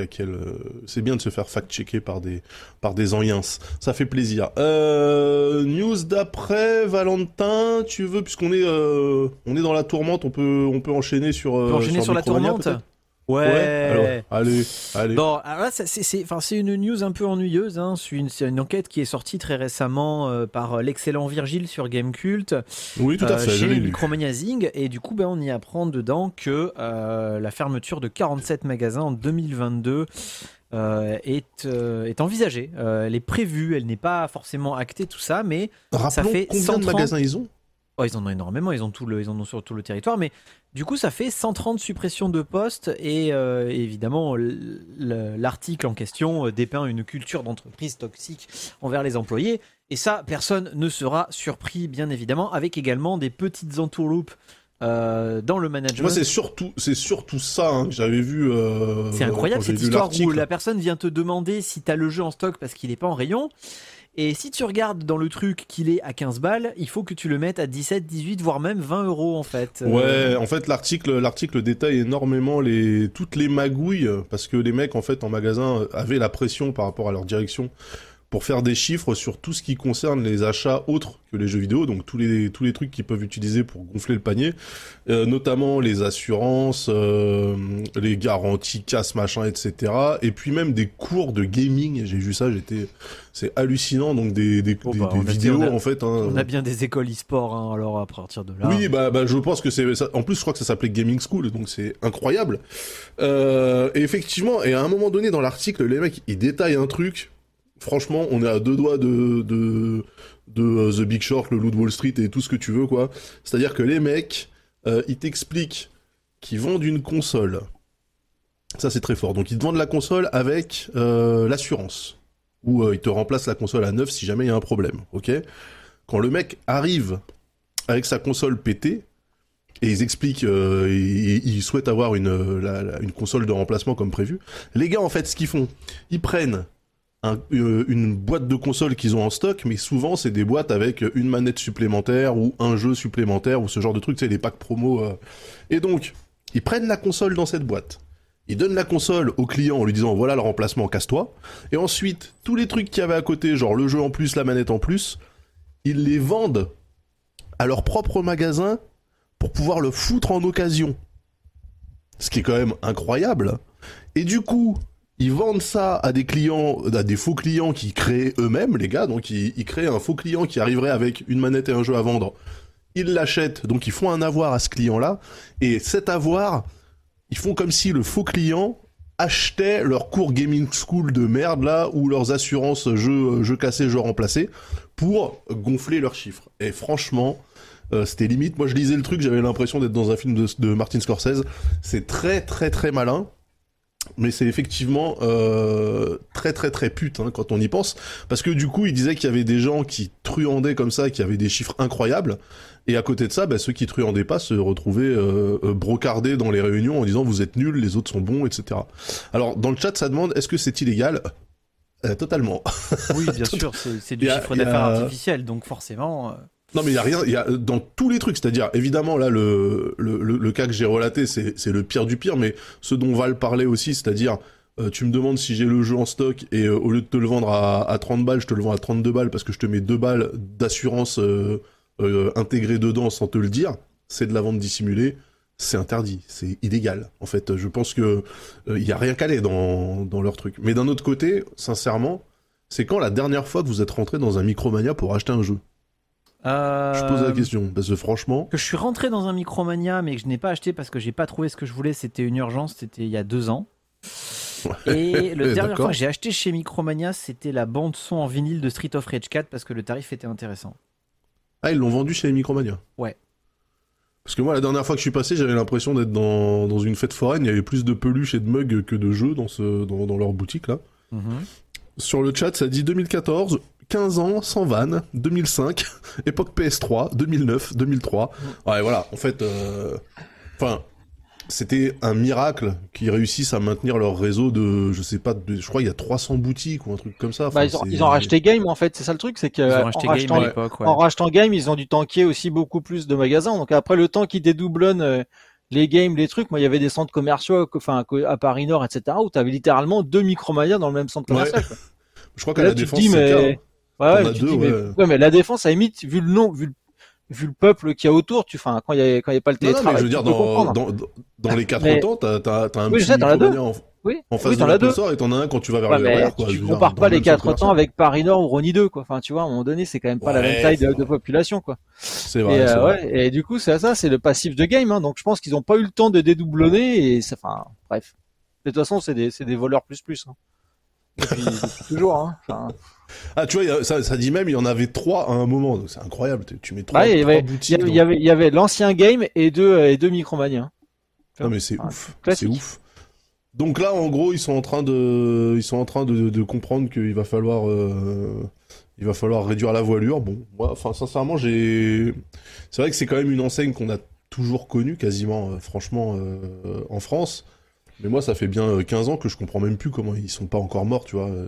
c'est bien de se faire fact-checker par des anciens. Ça fait plaisir. News d'après, Valentin, tu veux, puisqu'on est dans la tourmente, on peut enchaîner sur. On peut enchaîner sur la tourmente. Ouais. Alors, allez. Bon, alors là, c'est une news un peu ennuyeuse. C'est une enquête qui est sortie très récemment par l'excellent Virgile sur Gamecult. Oui, tout à fait. Chez Micromagazine. Et du coup, on y apprend dedans que la fermeture de 47 magasins en 2022 est envisagée. Elle est prévue. Elle n'est pas forcément actée, tout ça, mais rappelons ça fait combien 130... de magasins ils ont. Oh, ils en ont énormément, ils en ont sur tout le territoire, mais du coup ça fait 130 suppressions de postes et évidemment l'article en question dépeint une culture d'entreprise toxique envers les employés et ça personne ne sera surpris bien évidemment, avec également des petites entourloupes dans le management. Moi c'est surtout ça que j'avais vu. C'est incroyable cette histoire où la personne vient te demander si t'as le jeu en stock parce qu'il n'est pas en rayon. Et si tu regardes dans le truc qu'il est à 15 balles, il faut que tu le mettes à 17, 18, voire même 20 € en fait. Ouais, en fait l'article détaille énormément toutes les magouilles, parce que les mecs en fait en magasin avaient la pression par rapport à leur direction pour faire des chiffres sur tout ce qui concerne les achats autres que les jeux vidéo, donc tous les trucs qu'ils peuvent utiliser pour gonfler le panier, notamment les assurances, les garanties casse machin, etc. Et puis même des cours de gaming, j'ai vu ça, c'est hallucinant, donc des vidéos en fait. On a bien des écoles e-sport, alors à partir de là. Oui, je pense que c'est ça. En plus, je crois que ça s'appelait Gaming School, donc c'est incroyable. Et effectivement, et à un moment donné dans l'article, les mecs ils détaillent un truc. Franchement, on est à deux doigts de The Big Short, le Loup de Wall Street et tout ce que tu veux, quoi. C'est-à-dire que les mecs, ils t'expliquent qu'ils vendent une console. Ça, c'est très fort. Donc, ils te vendent la console avec l'assurance. Ou ils te remplacent la console à neuf si jamais il y a un problème, ok ? Quand le mec arrive avec sa console pétée, et ils expliquent, ils souhaitent avoir une console de remplacement comme prévu. Les gars, en fait, ce qu'ils font, ils prennent une boîte de console qu'ils ont en stock, mais souvent c'est des boîtes avec une manette supplémentaire ou un jeu supplémentaire ou ce genre de trucs, tu sais, les packs promo. Et donc, ils prennent la console dans cette boîte. Ils donnent la console au client en lui disant voilà le remplacement, casse-toi. Et ensuite, tous les trucs qu'il y avait à côté, genre le jeu en plus, la manette en plus, ils les vendent à leur propre magasin pour pouvoir le foutre en occasion. Ce qui est quand même incroyable. Et du coup, ils vendent ça à des clients, à des faux clients qui créent eux-mêmes, les gars. Donc ils créent un faux client qui arriverait avec une manette et un jeu à vendre. Ils l'achètent, donc ils font un avoir à ce client-là. Et cet avoir, ils font comme si le faux client achetait leur cours gaming school de merde là, ou leurs assurances jeux cassés, jeux remplacés, pour gonfler leurs chiffres. Et franchement, c'était limite. Moi je lisais le truc, j'avais l'impression d'être dans un film de Martin Scorsese. C'est très très très malin. Mais c'est effectivement très très très pute hein, quand on y pense, parce que du coup il disait qu'il y avait des gens qui truandaient comme ça, qui avaient des chiffres incroyables, et à côté de ça, ceux qui truandaient pas se retrouvaient brocardés dans les réunions en disant vous êtes nuls, les autres sont bons, etc. Alors dans le chat ça demande est-ce que c'est illégal totalement. Oui bien sûr, c'est du chiffre d'affaires artificiel, donc forcément... Non mais il y a rien, il y a dans tous les trucs, c'est-à-dire évidemment là le cas que j'ai relaté c'est le pire du pire, mais ce dont Val parlait aussi, c'est-à-dire tu me demandes si j'ai le jeu en stock et au lieu de te le vendre à 30 balles, je te le vends à 32 balles parce que je te mets 2 balles d'assurance intégrée dedans sans te le dire, c'est de la vente dissimulée, c'est interdit, c'est illégal. En fait, je pense que il y a rien calé dans leur truc. Mais d'un autre côté, sincèrement, c'est quand la dernière fois que vous êtes rentré dans un Micromania pour acheter un jeu? Je pose la question, parce que franchement... Que je suis rentré dans un Micromania, mais que je n'ai pas acheté parce que j'ai pas trouvé ce que je voulais, c'était une urgence, c'était il y a 2 ans. Ouais. Et la dernière fois que j'ai acheté chez Micromania, c'était la bande-son en vinyle de Street of Rage 4 parce que le tarif était intéressant. Ah, ils l'ont vendu chez Micromania? Ouais. Parce que moi, la dernière fois que je suis passé, j'avais l'impression d'être dans une fête foraine, il y avait plus de peluches et de mugs que de jeux dans leur boutique, là. Sur le chat, ça dit 2014... 15 ans, sans vanne, 2005, époque PS3, 2009, 2003. Ouais, voilà, en fait, c'était un miracle qu'ils réussissent à maintenir leur réseau de, je sais pas, je crois il y a 300 boutiques ou un truc comme ça. Enfin, ils ont racheté Game, en fait, c'est ça le truc, c'est en rachetant Game, ils ont dû tanker aussi beaucoup plus de magasins. Donc après, le temps qu'ils dédoublonnent les games, les trucs, moi, il y avait des centres commerciaux, à Paris Nord, etc., où t'avais littéralement 2 Micromania dans le même centre commercial. Quoi. Je crois qu'à la Défense, c'est Ouais, mais la Défense, à la limite, vu le nom, vu le peuple qu'il y a autour, quand il y a pas le télétravail. Non, mais je veux dire, dans les 4 temps, t'as un petit Micromania en face de la soir et t'en as un quand tu vas vers le RER, quoi. Tu compares pas les 4 temps avec Paris Nord ou Rony 2, quoi. Enfin, tu vois, à un moment donné, c'est quand même pas la même taille de population, quoi. C'est vrai. Et du coup, c'est le passif de Game, hein. Donc, je pense qu'ils ont pas eu le temps de dédoublonner et bref. De toute façon, c'est des voleurs plus, hein. Depuis toujours, hein. Ah, tu vois, ça dit même, il y en avait 3 à un moment, donc c'est incroyable. Tu mets 3 boutiques. Il y avait l'ancien Game et deux Micromania. Non, mais c'est ouf. Classique. C'est ouf. Donc là, en gros, ils sont en train de comprendre qu'il va falloir réduire la voilure. Bon, moi, sincèrement, c'est vrai que c'est quand même une enseigne qu'on a toujours connue, quasiment, franchement, en France. Mais moi, ça fait bien 15 ans que je comprends même plus comment ils sont pas encore morts, tu vois.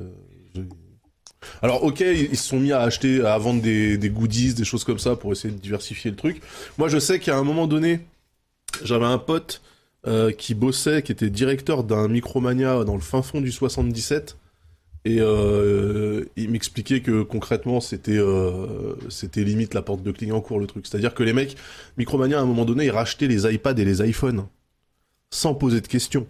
Alors, ok, ils se sont mis à vendre des goodies, des choses comme ça pour essayer de diversifier le truc. Moi, je sais qu'à un moment donné, j'avais un pote qui bossait, qui était directeur d'un Micromania dans le fin fond du 77, et il m'expliquait que concrètement, c'était limite la porte de Clignancourt, le truc. C'est-à-dire que les mecs, Micromania, à un moment donné, ils rachetaient les iPads et les iPhones sans poser de questions.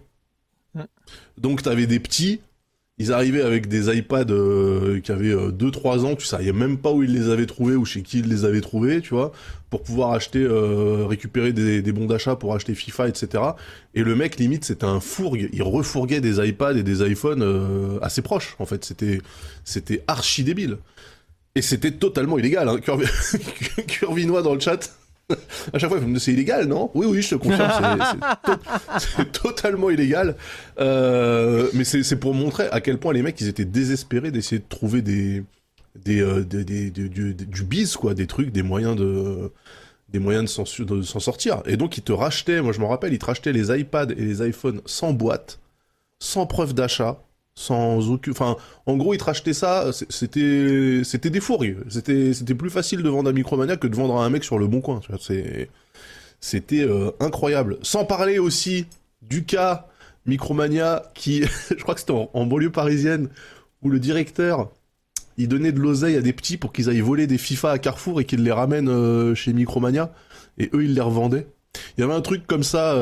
Donc, t'avais des petits... Ils arrivaient avec des iPads qui avaient 2-3 ans, tu savais même pas où ils les avaient trouvés ou chez qui ils les avaient trouvés, tu vois, pour pouvoir acheter, récupérer des bons d'achat pour acheter FIFA, etc. Et le mec, limite, c'était un fourgue. Il refourguait des iPads et des iPhones assez proches, en fait. C'était archi débile. Et c'était totalement illégal, hein. Curvinois dans le chat. À chaque fois, il me dit c'est illégal, non? Oui, je te confirme, c'est totalement illégal. Mais c'est pour montrer à quel point les mecs, ils étaient désespérés d'essayer de trouver du biz, quoi, des trucs, des moyens moyens de s'en sortir. Et donc, ils te rachetaient, moi je me rappelle, ils te rachetaient les iPads et les iPhones sans boîte, sans preuve d'achat, sans aucun... Enfin, en gros, ils te rachetaient ça, c'était des fourris. C'était plus facile de vendre à Micromania que de vendre à un mec sur le bon coin. Tu vois, c'était incroyable. Sans parler aussi du cas Micromania qui, je crois que c'était en banlieue parisienne, où le directeur, il donnait de l'oseille à des petits pour qu'ils aillent voler des FIFA à Carrefour et qu'ils les ramènent chez Micromania, et eux ils les revendaient. Il y avait un truc comme ça,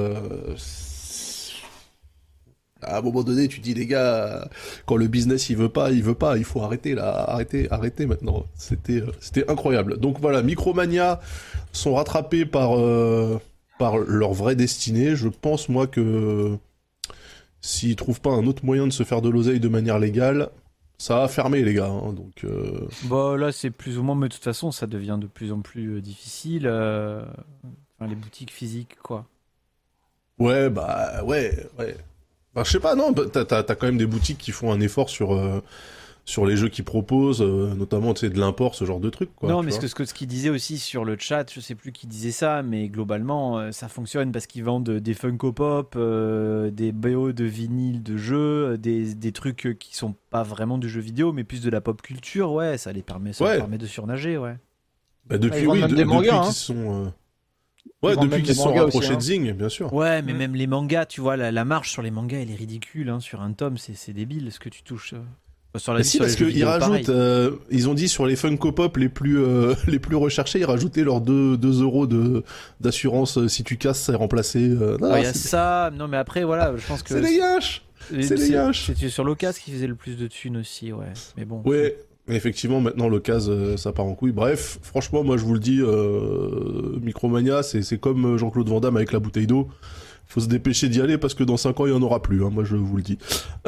à un moment donné tu dis les gars, quand le business il veut pas, il faut arrêter là, arrêtez maintenant. C'était incroyable. Donc voilà, Micromania sont rattrapés par leur vraie destinée. Je pense moi que s'ils trouvent pas un autre moyen de se faire de l'oseille de manière légale, ça va fermer les gars, hein, donc... Bah là c'est plus ou moins, mais de toute façon ça devient de plus en plus difficile, enfin, les boutiques physiques quoi. Ouais, bah ouais. Enfin, je sais pas, non, t'as quand même des boutiques qui font un effort sur les jeux qu'ils proposent, notamment tu sais, de l'import, ce genre de trucs, quoi. Non, mais ce qu'il disait aussi sur le chat, je sais plus qui disait ça, mais globalement, ça fonctionne parce qu'ils vendent des Funko Pop, des BO de vinyle de jeux, des trucs qui sont pas vraiment du jeu vidéo, mais plus de la pop culture, ouais, ça leur permet de surnager, ouais. Bah depuis, ils vendent même des depuis mangas, qu'ils sont... Ouais, depuis qu'ils sont rapprochés de Zing, bien sûr. Ouais, mais même les mangas, tu vois, la marge sur les mangas, elle est ridicule, hein, sur un tome, c'est débile ce que tu touches. Sur la Mais si, parce qu'ils rajoutent, ils ont dit sur les Funko Pop les plus recherchés, ils rajoutaient leurs 2 euros d'assurance si tu casses, c'est remplacé. Il y a ça, non mais après voilà, je pense que... C'est les gâches. C'était sur l'occasion qui faisait le plus de thunes aussi, ouais. Mais bon. Ouais, effectivement, maintenant l'occasion, ça part en couille. Bref, franchement, moi je vous le dis, Micromania, c'est comme Jean-Claude Van Damme avec la bouteille d'eau. Faut se dépêcher d'y aller parce que dans 5 ans, il n'y en aura plus, hein, moi je vous le dis.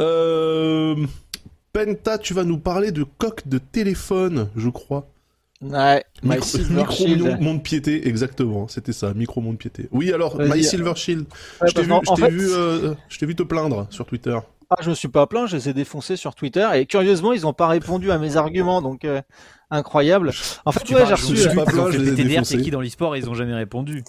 Penta, tu vas nous parler de coque de téléphone, je crois. Ouais, Micro-monde piété, exactement, c'était ça, micro-monde piété. Oui, alors, My Silver Shield, ouais, je t'ai vu te plaindre sur Twitter. Ah, je me suis pas plaint, je les ai défoncés sur Twitter, et curieusement, ils ont pas répondu à mes arguments, donc incroyable. En fait, ouais, j'ai reçu... Je suis pas plaint, je les ai TDR, défoncés. c'est qui dans l'e-sport, ils ont jamais répondu.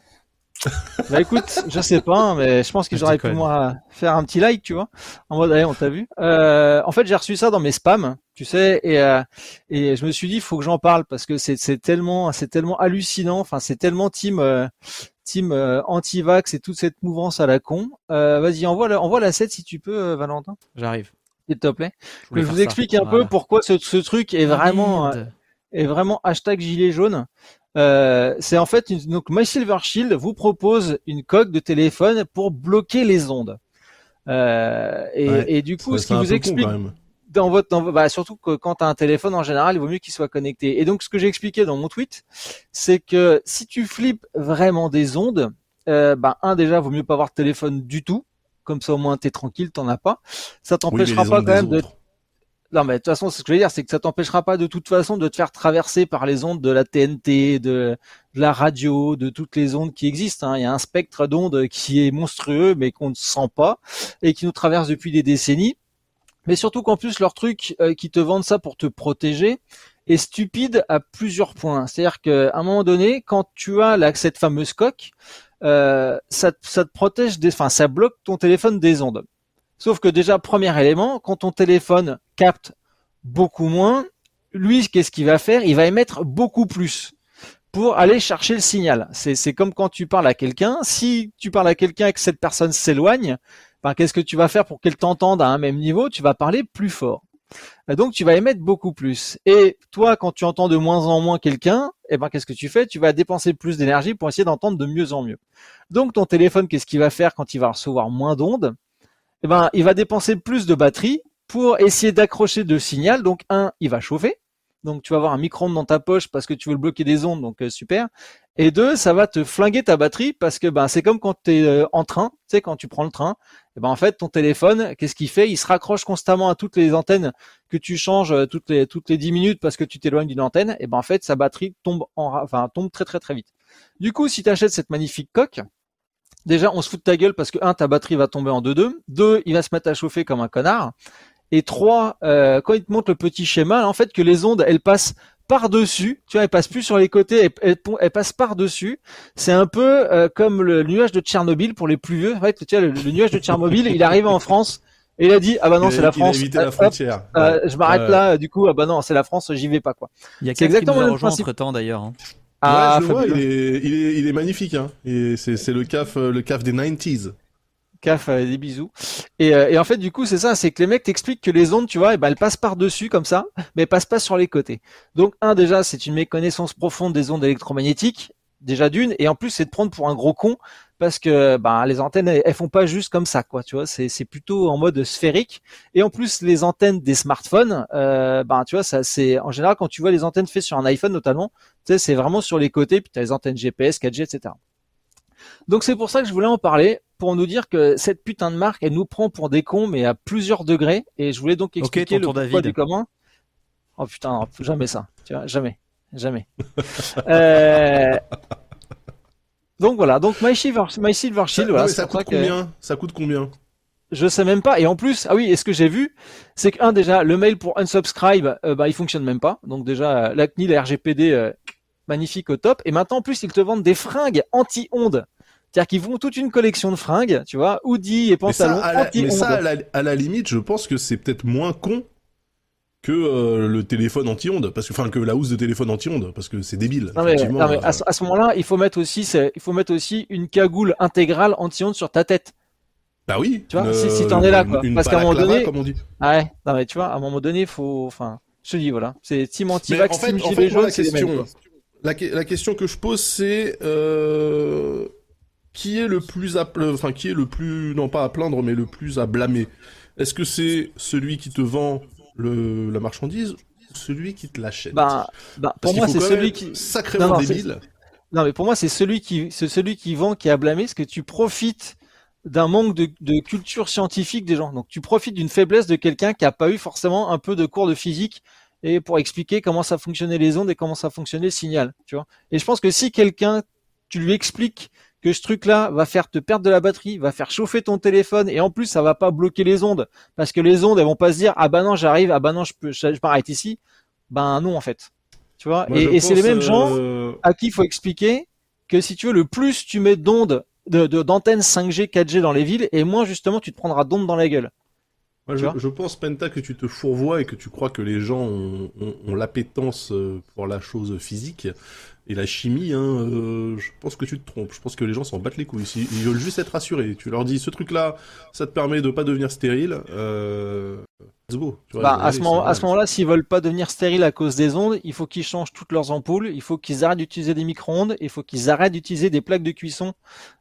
Bah écoute, je sais pas, hein, mais je pense qu'ils auraient pu moi faire un petit like, tu vois, en mode allez, on t'a vu. En fait, j'ai reçu ça dans mes spams, tu sais, et je me suis dit, il faut que j'en parle parce que c'est tellement hallucinant. Enfin, c'est tellement team anti-vax et toute cette mouvance à la con. Vas-y, envoie la 7 si tu peux, Valentin. J'arrive. S'il te plaît. Que je vous explique un peu pourquoi ce truc est vraiment #gilet jaune. C'est en fait donc My Silver Shield vous propose une coque de téléphone pour bloquer les ondes. Et du coup, ce qui vous explique surtout que quand tu as un téléphone en général, il vaut mieux qu'il soit connecté. Et donc, ce que j'ai expliqué dans mon tweet, c'est que si tu flippes vraiment des ondes, déjà, vaut mieux pas avoir de téléphone du tout. Comme ça, au moins, t'es tranquille, t'en as pas. Ça t'empêchera pas quand même de... Non, mais de toute façon, ce que je veux dire, c'est que ça t'empêchera pas de toute façon de te faire traverser par les ondes de la TNT, de la radio, de toutes les ondes qui existent, hein. Il y a un spectre d'ondes qui est monstrueux, mais qu'on ne sent pas et qui nous traverse depuis des décennies. Mais surtout qu'en plus, leur truc qui te vendent ça pour te protéger est stupide à plusieurs points. C'est-à-dire qu'à un moment donné, quand tu as cette fameuse coque, ça te protège ça bloque ton téléphone des ondes. Sauf que déjà, premier élément, quand ton téléphone capte beaucoup moins, lui, qu'est-ce qu'il va faire? Il va émettre beaucoup plus pour aller chercher le signal. C'est comme quand tu parles à quelqu'un. Si tu parles à quelqu'un et que cette personne s'éloigne, qu'est-ce que tu vas faire pour qu'elle t'entende à un même niveau? Tu vas parler plus fort. Donc, tu vas émettre beaucoup plus. Et toi, quand tu entends de moins en moins quelqu'un, qu'est-ce que tu fais? Tu vas dépenser plus d'énergie pour essayer d'entendre de mieux en mieux. Donc, ton téléphone, qu'est-ce qu'il va faire quand il va recevoir moins d'ondes? Il va dépenser plus de batterie pour essayer d'accrocher de signal. Donc, il va chauffer. Donc, tu vas avoir un micro-ondes dans ta poche parce que tu veux le bloquer des ondes. Donc, super. Et 2, ça va te flinguer ta batterie parce que, c'est comme quand tu es en train. Tu sais, quand tu prends le train. En fait, ton téléphone, qu'est-ce qu'il fait? Il se raccroche constamment à toutes les antennes que tu changes toutes les 10 minutes parce que tu t'éloignes d'une antenne. En fait, sa batterie tombe très, très, très vite. Du coup, si tu achètes cette magnifique coque, déjà, on se fout de ta gueule parce que ta batterie va tomber en 2-2. 2, il va se mettre à chauffer comme un connard. Et 3, quand il te montre le petit schéma, en fait, que les ondes, elles passent par-dessus, tu vois, elle passe plus sur les côtés, elle passe par-dessus. C'est un peu comme le nuage de Tchernobyl pour les plus vieux. En fait, tu vois, le nuage de Tchernobyl, il arrive en France et il a dit, ah bah non, c'est la France. Il a évité la frontière. Je m'arrête là, du coup, ah bah non, c'est la France, j'y vais pas, quoi. Il y a C'est quelqu'un qui nous a exactement le rejoint principe. entre temps d'ailleurs. Hein. Ah, ouais, je le vois, fabuleux. il est magnifique, hein. Et c'est le CAF des 90s. CAF, des bisous. Et en fait, du coup, c'est ça, c'est que les mecs t'expliquent que les ondes, tu vois, elles passent par-dessus comme ça, mais elles passent pas sur les côtés. Donc, déjà, c'est une méconnaissance profonde des ondes électromagnétiques, déjà d'une, et en plus, c'est de prendre pour un gros con, parce que les antennes, elles font pas juste comme ça, quoi, tu vois, c'est plutôt en mode sphérique. Et en plus, les antennes des smartphones, tu vois, ça, c'est en général quand tu vois les antennes faites sur un iPhone notamment, tu sais, c'est vraiment sur les côtés, puis t'as les antennes GPS, 4G, etc. Donc c'est pour ça que je voulais en parler, pour nous dire que cette putain de marque, elle nous prend pour des cons, mais à plusieurs degrés. Et je voulais donc expliquer le tonton pourquoi David. du comment. Oh putain, non, jamais ça. Tu vois, jamais. Euh, Donc voilà, donc My Silver Shield, voilà. Non, mais c'est ça pour coûte que combien? Ça coûte combien? je sais même pas. Et en plus, ah oui, et ce que j'ai vu, c'est que déjà, le mail pour unsubscribe, il fonctionne même pas. Donc déjà, la CNIL, la RGPD, magnifique au top. Et maintenant, en plus, ils te vendent des fringues anti-ondes. C'est-à-dire qu'ils font toute une collection de fringues, tu vois, hoodie et pantalons Mais ça, anti-ondes. à la limite, je pense que c'est peut-être moins con que le téléphone anti-ondes, parce que la housse de téléphone anti-ondes, parce que c'est débile. Non mais, Effectivement, à ce moment-là, il faut mettre aussi une cagoule intégrale anti-ondes sur ta tête. bah oui. Tu vois, si t'en es là, quoi. Une Parce qu'à un moment balaclava, donné, comme on dit. ouais, non mais tu vois, à un moment donné, je te dis voilà, c'est team Mais anti-vax, team gilet moi, jaune, c'est les mêmes, quoi. la question que je pose, c'est qui est le plus qui est le plus, non pas à plaindre, mais le plus à blâmer? Est-ce que c'est celui qui te vend la marchandise ou celui qui te l'achète? Pour Parce qu'il moi, faut c'est quand celui même qui, sacrément non, débile. non, mais pour moi, c'est celui qui vend qui a blâmé, parce que tu profites d'un manque de culture scientifique des gens. Donc, tu profites d'une faiblesse de quelqu'un qui a pas eu forcément un peu de cours de physique et pour expliquer comment ça fonctionnait les ondes et comment ça fonctionnait le signal, tu vois. Et je pense que si quelqu'un, tu lui expliques que ce truc-là va faire te perdre de la batterie, va faire chauffer ton téléphone, et en plus, ça va pas bloquer les ondes, parce que les ondes, elles vont pas se dire, ah bah non, j'arrive, ah bah non, je m'arrête ici. Ben non, en fait. Tu vois. Moi, je Et c'est les pense, mêmes gens à qui il faut expliquer que si tu veux, le plus tu mets d'ondes, d'antennes 5G, 4G dans les villes, et moins justement tu te prendras d'ondes dans la gueule. Moi, Tu vois je pense, Penta, que tu te fourvoies et que tu crois que les gens ont l'appétence pour la chose physique et la chimie. Hein, je pense que tu te trompes. Je pense que les gens s'en battent les couilles. Ils veulent juste être rassurés. Tu leur dis, ce truc-là, ça te permet de pas devenir stérile. Let's go. Tu vois, à ce moment-là, s'ils veulent pas devenir stériles à cause des ondes, il faut qu'ils changent toutes leurs ampoules, il faut qu'ils arrêtent d'utiliser des micro-ondes, il faut qu'ils arrêtent d'utiliser des plaques de cuisson.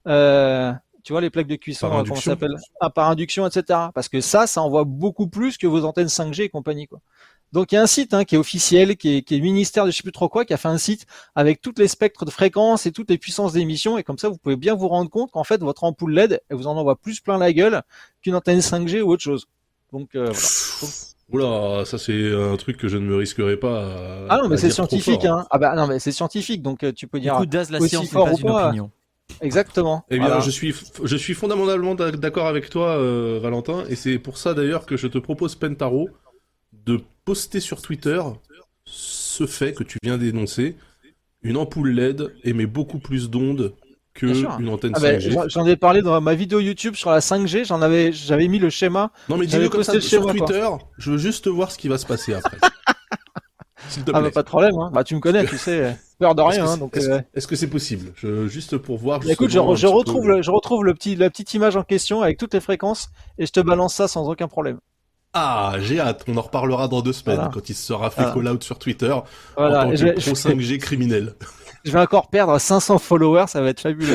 Tu vois, les plaques de cuisson, Par comment induction. ça s'appelle? Par induction, etc. Parce que ça envoie beaucoup plus que vos antennes 5G et compagnie, quoi. Donc il y a un site qui est officiel, qui est ministère de je sais plus trop quoi, qui a fait un site avec toutes les spectres de fréquences et toutes les puissances d'émission, et comme ça vous pouvez bien vous rendre compte qu'en fait votre ampoule LED, elle vous en envoie plus plein la gueule qu'une antenne 5G ou autre chose. Donc voilà. Oula, ça c'est un truc que je ne me risquerai pas Ah non, mais à c'est dire trop scientifique, fort. hein. Ah bah non, mais c'est scientifique, donc tu peux dire Écoute, Daz, la aussi science n'est fort pas ou une pas. opinion. Exactement. Eh bien, Voilà. je suis fondamentalement d'accord avec toi, Valentin, et c'est pour ça d'ailleurs que je te propose, Pentaro, de poster sur Twitter ce fait que tu viens d'énoncer. Une ampoule LED émet beaucoup plus d'ondes que Bien sûr. une antenne Ah ben, 5G. j'en ai parlé dans ma vidéo YouTube sur la 5G, j'avais mis le schéma. Non mais j'avais dis-le comme posté ça le sur schéma, quoi. Twitter, je veux juste voir ce qui va se passer après. S'il te Ah plaît. bah pas de problème, hein. Bah tu me connais, tu sais, peur de rien, hein, donc. Est-ce que c'est possible? Juste pour voir. Bah, écoute, je justement un petit retrouve peu- je retrouve la petite image en question avec toutes les fréquences et je te balance ça sans aucun problème. Ah, j'ai hâte. On en reparlera dans 2 semaines Voilà. quand il se sera fait Voilà. call out sur Twitter Voilà. en tant Et que pro 5G criminel. je vais encore perdre 500 followers, ça va être fabuleux.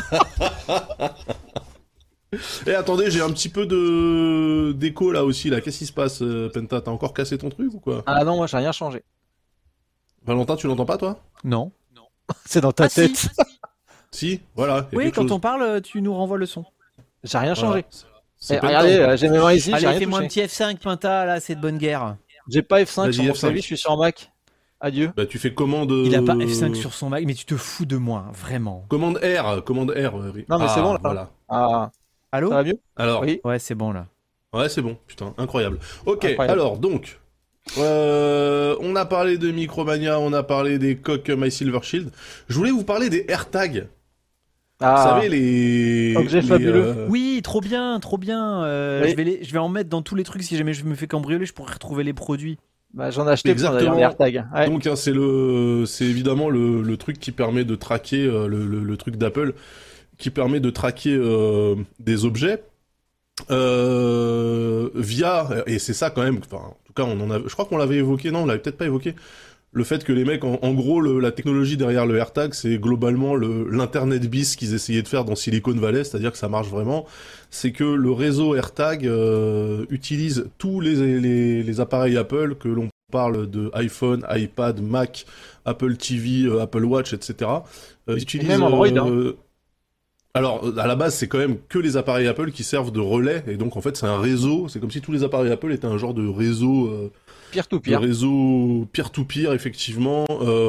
Et attendez, j'ai un petit peu d'écho là aussi là. Qu'est-ce qui se passe, Penta? T'as encore cassé ton truc ou quoi? Ah non, moi j'ai rien changé. Valentin, tu l'entends pas toi? Non. C'est dans ta Ah, tête. si. Si, voilà. y a Oui, quelque quand chose. on parle, tu nous renvoies le son. J'ai rien Voilà. changé. C'est Eh, Penta, regardez, ou pas j'ai mes mains ici, j'ai Allez, rien fais-moi un touché. petit F5, Pinta, là, c'est de bonne guerre. J'ai pas F5 Vas-y, sur mon F5. clavier, je suis sur Mac. Adieu. Bah, tu fais commande. Il a pas F5 sur son Mac, mais tu te fous de moi, vraiment. Commande R, commande R. Non, mais c'est bon, là. Voilà. Ah, Allô ça va mieux? Alors, Oui. Ouais, c'est bon, là. ouais, c'est bon, putain, incroyable. Ok, Incroyable. alors donc, On a parlé de Micromania, on a parlé des coques My Silver Shield. Je voulais vous parler des AirTags. Vous savez, les... Objet fabuleux. Oui, trop bien, trop bien. Oui. Je vais en mettre dans tous les trucs si jamais je me fais cambrioler, je pourrais retrouver les produits. Bah, j'en ai acheté plein d'ailleurs, Exactement. les AirTags. Ouais. Donc, hein, c'est évidemment le truc qui permet de traquer, le truc d'Apple, qui permet de traquer des objets via, et c'est ça quand même, enfin, en tout cas, je crois qu'on l'avait évoqué, non, on l'avait peut-être pas évoqué. Le fait que les mecs, en gros, la technologie derrière le AirTag, c'est globalement l'internet bis qu'ils essayaient de faire dans Silicon Valley, c'est-à-dire que ça marche vraiment. C'est que le réseau AirTag utilise tous les appareils Apple, que l'on parle de iPhone, iPad, Mac, Apple TV, Apple Watch, etc. Utilise, même Android, hein. Alors, à la base, c'est quand même que les appareils Apple qui servent de relais, et donc en fait, c'est un réseau. C'est comme si tous les appareils Apple étaient un genre de réseau. Peer-to-peer. Le réseau peer-to-peer, effectivement,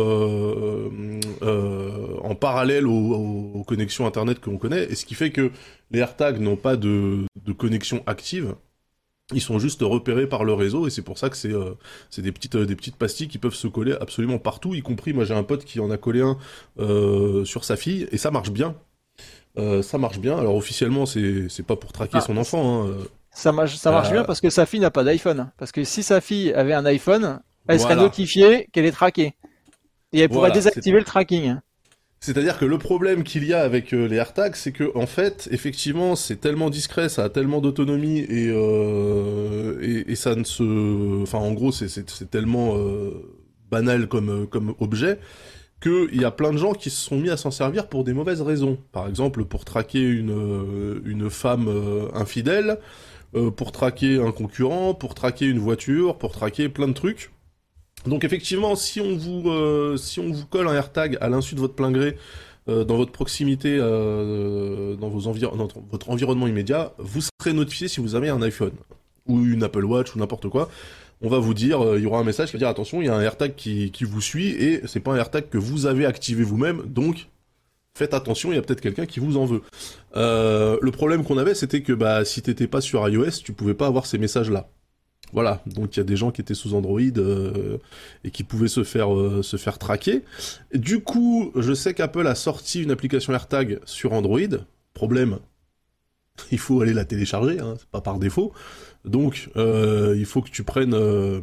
en parallèle aux connexions Internet que l'on connaît, et ce qui fait que les AirTags n'ont pas de connexion active, ils sont juste repérés par le réseau, et c'est pour ça que c'est des petites pastilles qui peuvent se coller absolument partout, y compris, moi j'ai un pote qui en a collé un sur sa fille, et ça marche bien. Ça marche bien, alors officiellement c'est pas pour traquer son enfant, hein. Ça marche bien parce que sa fille n'a pas d'iPhone. Parce que si sa fille avait un iPhone, elle serait Voilà. notifiée qu'elle est traquée. Et elle pourrait Voilà, désactiver le tracking. C'est-à-dire que le problème qu'il y a avec les AirTags, c'est que en fait, effectivement, c'est tellement discret, ça a tellement d'autonomie et ça ne se, enfin, en gros, c'est tellement banal comme objet qu'il y a plein de gens qui se sont mis à s'en servir pour des mauvaises raisons. Par exemple, pour traquer une femme infidèle, pour traquer un concurrent, pour traquer une voiture, pour traquer plein de trucs. Donc effectivement, si on vous colle un AirTag à l'insu de votre plein gré dans votre proximité, dans votre environnement immédiat, vous serez notifié si vous avez un iPhone ou une Apple Watch ou n'importe quoi. On va vous dire, il y aura un message qui va dire attention, il y a un AirTag qui vous suit et c'est pas un AirTag que vous avez activé vous-même, donc faites attention, il y a peut-être quelqu'un qui vous en veut. Le problème qu'on avait, c'était que si t'étais pas sur iOS, tu pouvais pas avoir ces messages-là. Voilà, donc il y a des gens qui étaient sous Android et qui pouvaient se faire traquer. Du coup, je sais qu'Apple a sorti une application AirTag sur Android. Problème, il faut aller la télécharger, hein, c'est pas par défaut. Donc, il faut que tu prennes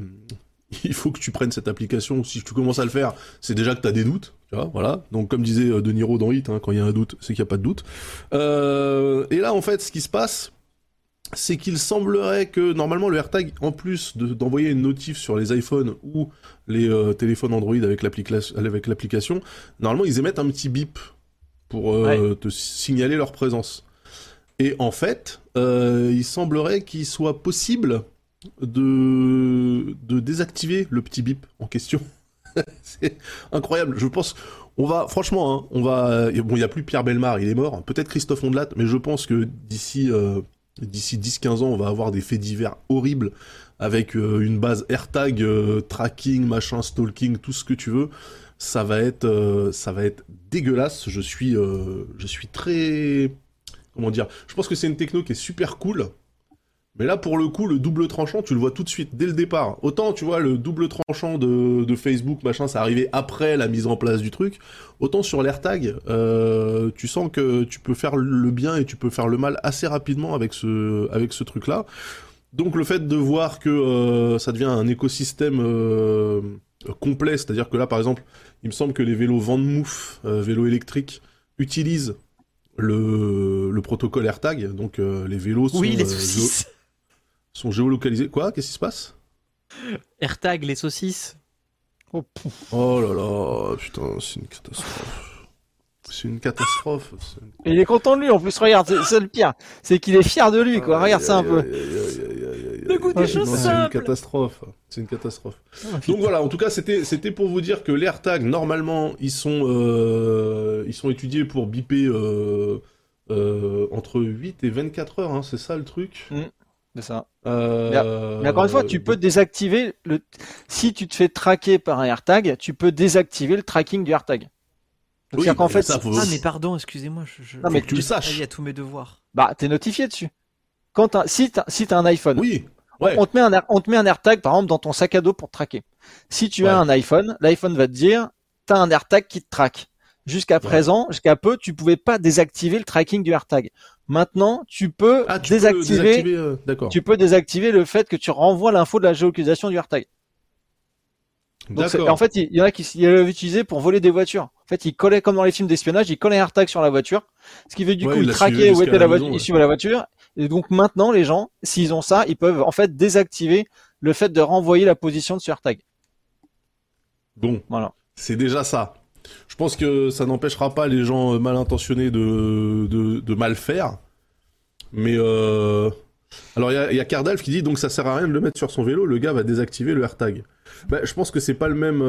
cette application. Si tu commences à le faire, c'est déjà que t'as des doutes. Tu vois, voilà. Donc, comme disait De Niro dans Hit, hein, quand il y a un doute, c'est qu'il n'y a pas de doute. Et là, en fait, ce qui se passe, c'est qu'il semblerait que normalement le AirTag, en plus d'envoyer une notif sur les iPhones ou les téléphones Android avec l'application, normalement ils émettent un petit bip pour te signaler leur présence. Et en fait, il semblerait qu'il soit possible de désactiver le petit bip en question. C'est incroyable. Je pense, franchement, bon, il n'y a plus Pierre Bellemare, il est mort. Peut-être Christophe Ondelat, mais je pense que d'ici 10-15 ans, on va avoir des faits divers horribles avec une base AirTag, tracking, machin, stalking, tout ce que tu veux. Ça va être dégueulasse. Je suis très, comment dire, je pense que c'est une techno qui est super cool. Mais là, pour le coup, le double tranchant, tu le vois tout de suite, dès le départ. Autant, tu vois, le double tranchant de Facebook, machin, ça arrivait après la mise en place du truc. Autant sur l'AirTag, tu sens que tu peux faire le bien et tu peux faire le mal assez rapidement avec ce truc-là. Donc, le fait de voir que ça devient un écosystème complet, c'est-à-dire que là, par exemple, il me semble que les vélos Vanmoof, vélos électriques, utilisent le protocole AirTag. Donc, les vélos sont... Oui, les saucisses. Sont géolocalisés. Quoi? Qu'est-ce qui se passe? AirTag, les saucisses. Oh là là, putain, c'est une catastrophe. C'est une catastrophe. Et il est content de lui en plus, regarde, c'est le pire. C'est qu'il est fier de lui, quoi. Regarde ça un peu. Le goût des choses C'est une simples. catastrophe. C'est une catastrophe. Donc voilà, en tout cas, c'était pour vous dire que les AirTags, normalement, ils sont étudiés pour biper entre 8 et 24 heures, hein, c'est ça le truc. C'est ça. Mais encore une fois, tu peux désactiver si tu te fais traquer par un AirTag, tu peux désactiver le tracking du AirTag. Donc, Oui, qu'en fait, ça, faut... Ah mais pardon, excusez-moi, Non, mais tu le saches. Il y a tous mes devoirs. t'es notifié dessus. Si t'as un iPhone, Oui. Ouais. On te met un AirTag, par exemple, dans ton sac à dos pour te traquer. Si tu as un iPhone, l'iPhone va te dire, t'as un AirTag qui te traque. Jusqu'à présent, jusqu'à peu, tu pouvais pas désactiver le tracking du AirTag. Maintenant, tu peux d'accord. tu peux désactiver le fait que tu renvoies l'info de la géolocalisation du AirTag. Donc en fait, il y en a qui l'avaient utilisé pour voler des voitures. En fait, ils collaient comme dans les films d'espionnage, ils collaient un AirTag sur la voiture. Ce qui fait du coup, ils traquaient où était la voiture, ils suivaient la voiture. Et donc maintenant, les gens, s'ils ont ça, ils peuvent en fait désactiver le fait de renvoyer la position de ce AirTag. Bon, voilà. C'est déjà ça. Je pense que ça n'empêchera pas les gens mal intentionnés de mal faire. Mais alors il y a Cardalf qui dit donc ça sert à rien de le mettre sur son vélo, le gars va désactiver le AirTag. Bah, je pense que c'est pas le même.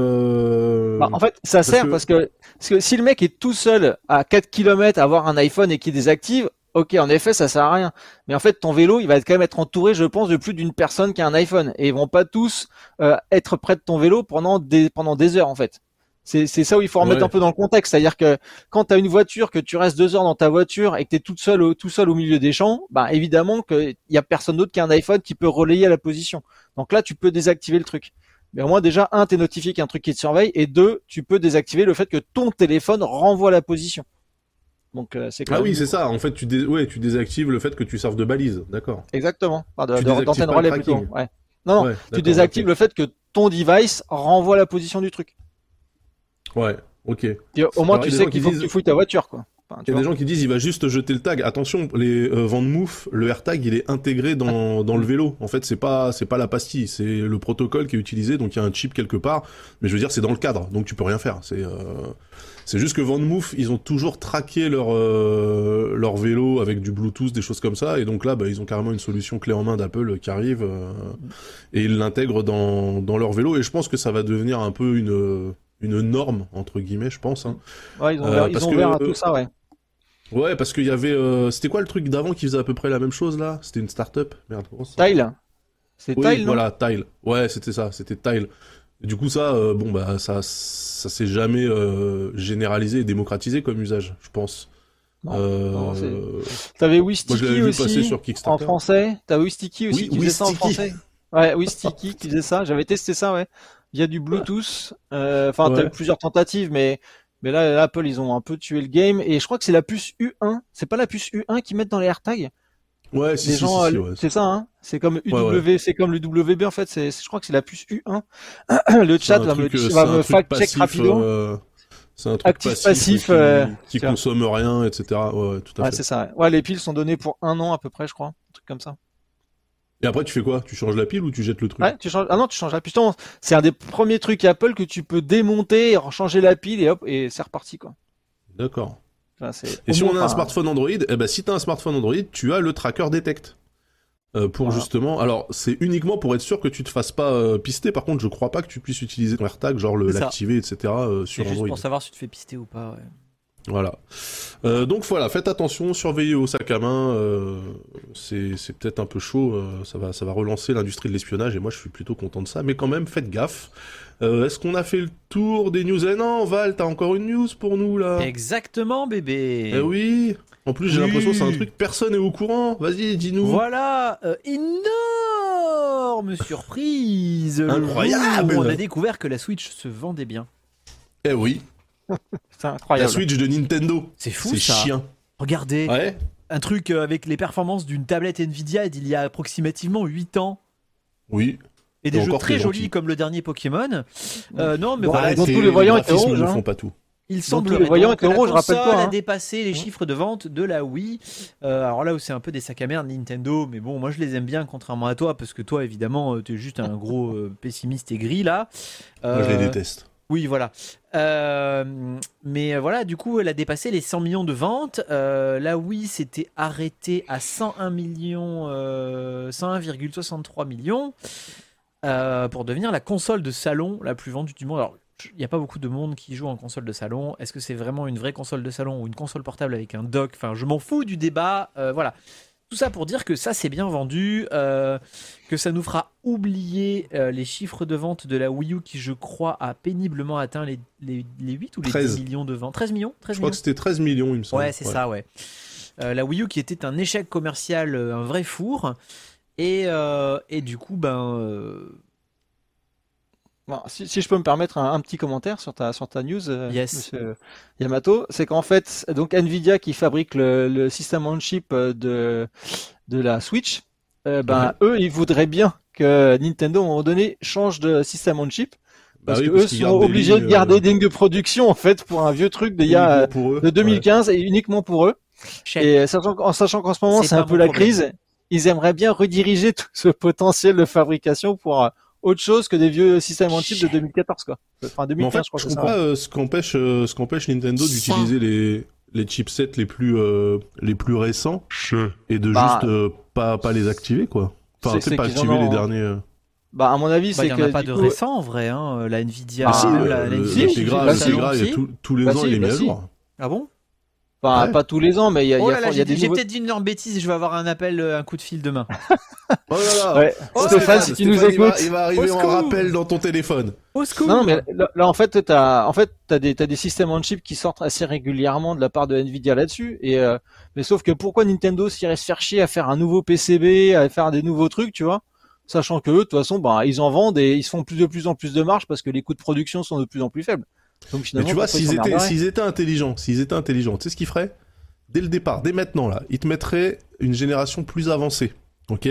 En fait, ça sert parce que si le mec est tout seul à 4 km à avoir un iPhone et qu'il désactive, ok, en effet, ça sert à rien. Mais en fait, ton vélo, il va quand même être entouré, je pense, de plus d'une personne qui a un iPhone. Et ils vont pas tous être près de ton vélo pendant des heures, en fait. C'est ça où il faut remettre un peu dans le contexte. C'est-à-dire que quand tu as une voiture, que tu restes 2 heures dans ta voiture et que tu es tout seul au milieu des champs, bah évidemment qu'il y a personne d'autre qui a un iPhone qui peut relayer la position. Donc là, tu peux désactiver le truc. Mais au moins déjà, t'es notifié qu'il y a un truc qui te surveille, et 2, tu peux désactiver le fait que ton téléphone renvoie la position. Donc c'est quand même... oui, c'est ça. En fait, tu désactives le fait que tu serves de balise, d'accord. Exactement. D'antenne relais plutôt. Ouais. Non, tu désactives le fait que ton device renvoie la position du truc. Ouais, ok. Et au moins, tu sais qu'il faut que tu fouilles ta voiture, quoi. Enfin, il y a des gens qui disent il va juste jeter le tag. Attention, les Vandemouf, le AirTag il est intégré dans le vélo. En fait, c'est pas la pastille, c'est le protocole qui est utilisé. Donc il y a un chip quelque part, mais je veux dire c'est dans le cadre, donc tu peux rien faire. C'est juste que Vandemouf, ils ont toujours traqué leur vélo avec du Bluetooth, des choses comme ça, et donc là ils ont carrément une solution clé en main d'Apple qui arrive et ils l'intègrent dans leur vélo. Et je pense que ça va devenir un peu une norme entre guillemets, je pense. Hein. Ouais, ils ont ouvert à tout ça, ouais. Ouais, parce qu'il y avait... c'était quoi le truc d'avant qui faisait à peu près la même chose, là ? C'était une start-up ? Merde. Tile. C'est Tile, non ? Voilà, Tile. Ouais, c'était ça, c'était Tile. Et du coup, ça, ça s'est jamais généralisé et démocratisé comme usage, je pense. Non, t'avais Wistiki aussi, sur en français. T'avais Wistiki aussi, qui faisait ça en français. Ouais, Wistiki qui faisait ça. J'avais testé ça, ouais. Il y a du Bluetooth. T'as eu plusieurs tentatives, mais là, Apple, ils ont un peu tué le game. Et je crois que c'est la puce U1. C'est pas la puce U1 qu'ils mettent dans les AirTags. Ouais, c'est ça, hein. C'est comme UW, c'est comme le WB, en fait. Je crois que c'est la puce U1. Le chat va me fact-check rapidement. C'est un truc passif qui consomme rien, etc. Ouais, tout à fait. C'est ça. Ouais, les piles sont données pour 1 an à peu près, je crois. Un truc comme ça. Et après, tu fais quoi ? Tu changes la pile ou tu jettes le truc ? Ouais, tu changes la pile. C'est un des premiers trucs Apple que tu peux démonter, changer la pile et hop, et c'est reparti, quoi. D'accord. Et si on a un smartphone Android, si t'as un smartphone Android, tu as le tracker Detect. Justement, alors c'est uniquement pour être sûr que tu te fasses pas pister. Par contre, je crois pas que tu puisses utiliser ton AirTag, genre l'activer, etc. sur Android. Juste pour savoir si tu te fais pister ou pas, ouais. Voilà. Donc voilà, faites attention, surveillez au sac à main. C'est peut-être un peu chaud. Ça va relancer l'industrie de l'espionnage et moi je suis plutôt content de ça. Mais quand même, faites gaffe. Est-ce qu'on a fait le tour des news ? Non, Val, t'as encore une news pour nous là ? Exactement, bébé. Eh oui. En plus, j'ai l'impression que c'est un truc personne n'est au courant. Vas-y, dis-nous. Voilà, énorme surprise. Incroyable. On a découvert que la Switch se vendait bien. Eh oui. C'est incroyable. La Switch de Nintendo. C'est fou, c'est ça. C'est chien. Regardez. Ouais. Un truc avec les performances d'une tablette Nvidia d'il y a approximativement 8 ans. Oui. Et des jeux très jolis comme le dernier Pokémon. Non, mais voilà. Dans tous les voyants étaient rouges. Ne font pas tout. Il semblerait que la console a dépassé les chiffres de vente de la Wii. Alors là où c'est un peu des sacs à merde Nintendo, mais bon, moi je les aime bien contrairement à toi, parce que toi évidemment t'es juste un gros pessimiste aigri là. Moi je les déteste. Oui, voilà. Mais voilà, du coup, elle a dépassé les 100 millions de ventes. La Wii s'était arrêtée à 101,63 millions pour devenir la console de salon la plus vendue du monde. Alors, il n'y a pas beaucoup de monde qui joue en console de salon. Est-ce que c'est vraiment une vraie console de salon ou une console portable avec un dock ? Enfin, je m'en fous du débat. Voilà. Tout ça pour dire que ça s'est bien vendu, que ça nous fera oublier les chiffres de vente de la Wii U qui, je crois, a péniblement atteint les 8 ou les 10 millions de ventes. 13 millions 13 Je crois que c'était 13 millions, il me semble. Ouais, c'est ça, ouais. La Wii U qui était un échec commercial, un vrai four. Et du coup, Bon, si je peux me permettre un petit commentaire sur ta news, yes. Monsieur Yamato, c'est qu'en fait, donc Nvidia qui fabrique le système on chip de la Switch, eux, ils voudraient bien que Nintendo, à un moment donné, change de système on chip, parce que eux qu'ils sont gardent des obligés de lignes, garder des lignes de production, en fait, pour un vieux truc uniquement pour eux. de 2015 et uniquement pour eux. Chef, Et sachant qu'en ce moment, C'est c'est un pas peu mon la problème. crise, ils aimeraient bien rediriger tout ce potentiel de fabrication pour autre chose que des vieux systèmes en chip de 2014, quoi. Enfin, Mais en 2015, fait, je crois je que c'est comprends ça. pas ce qu'empêche Nintendo d'utiliser les chipsets les plus récents et de Bah, juste pas les activer, quoi. Enfin, c'est peut-être pas qu'ils en activer les ont. derniers. Bah, à mon avis, il c'est y en que a pas du de coup, récent en vrai, hein. La Nvidia, Bah, si, si, la Nvidia, l'Integra, bah, fait si. l'Integra, si. tous les Bah, ans, si, il est mis bah, à si. jour. Ah bon? Enfin, Ouais. pas tous les ans, mais il y a, Oh là là, il y a des j'ai nouveaux. peut-être dit une énorme bêtise, je vais avoir un appel, un coup de fil demain. Oh là là. Ouais. Oh, Stéphane, si tu nous Stéphane, écoutes. il va arriver Au en secours. rappel dans ton téléphone. Au secours! Non, mais là, en fait, t'as des systèmes on chip qui sortent assez régulièrement de la part de Nvidia là-dessus. Mais sauf que pourquoi Nintendo s'irait se faire chier à faire un nouveau PCB, à faire des nouveaux trucs, tu vois? Sachant que eux, de toute façon, ils en vendent et ils se font de plus en plus de marge parce que les coûts de production sont de plus en plus faibles. Donc Mais finalement, tu vois, pourquoi ils s'emmerderaient s'ils étaient intelligents, tu sais ce qu'ils feraient? Dès le départ, dès maintenant, là, ils te mettraient une génération plus avancée, ok?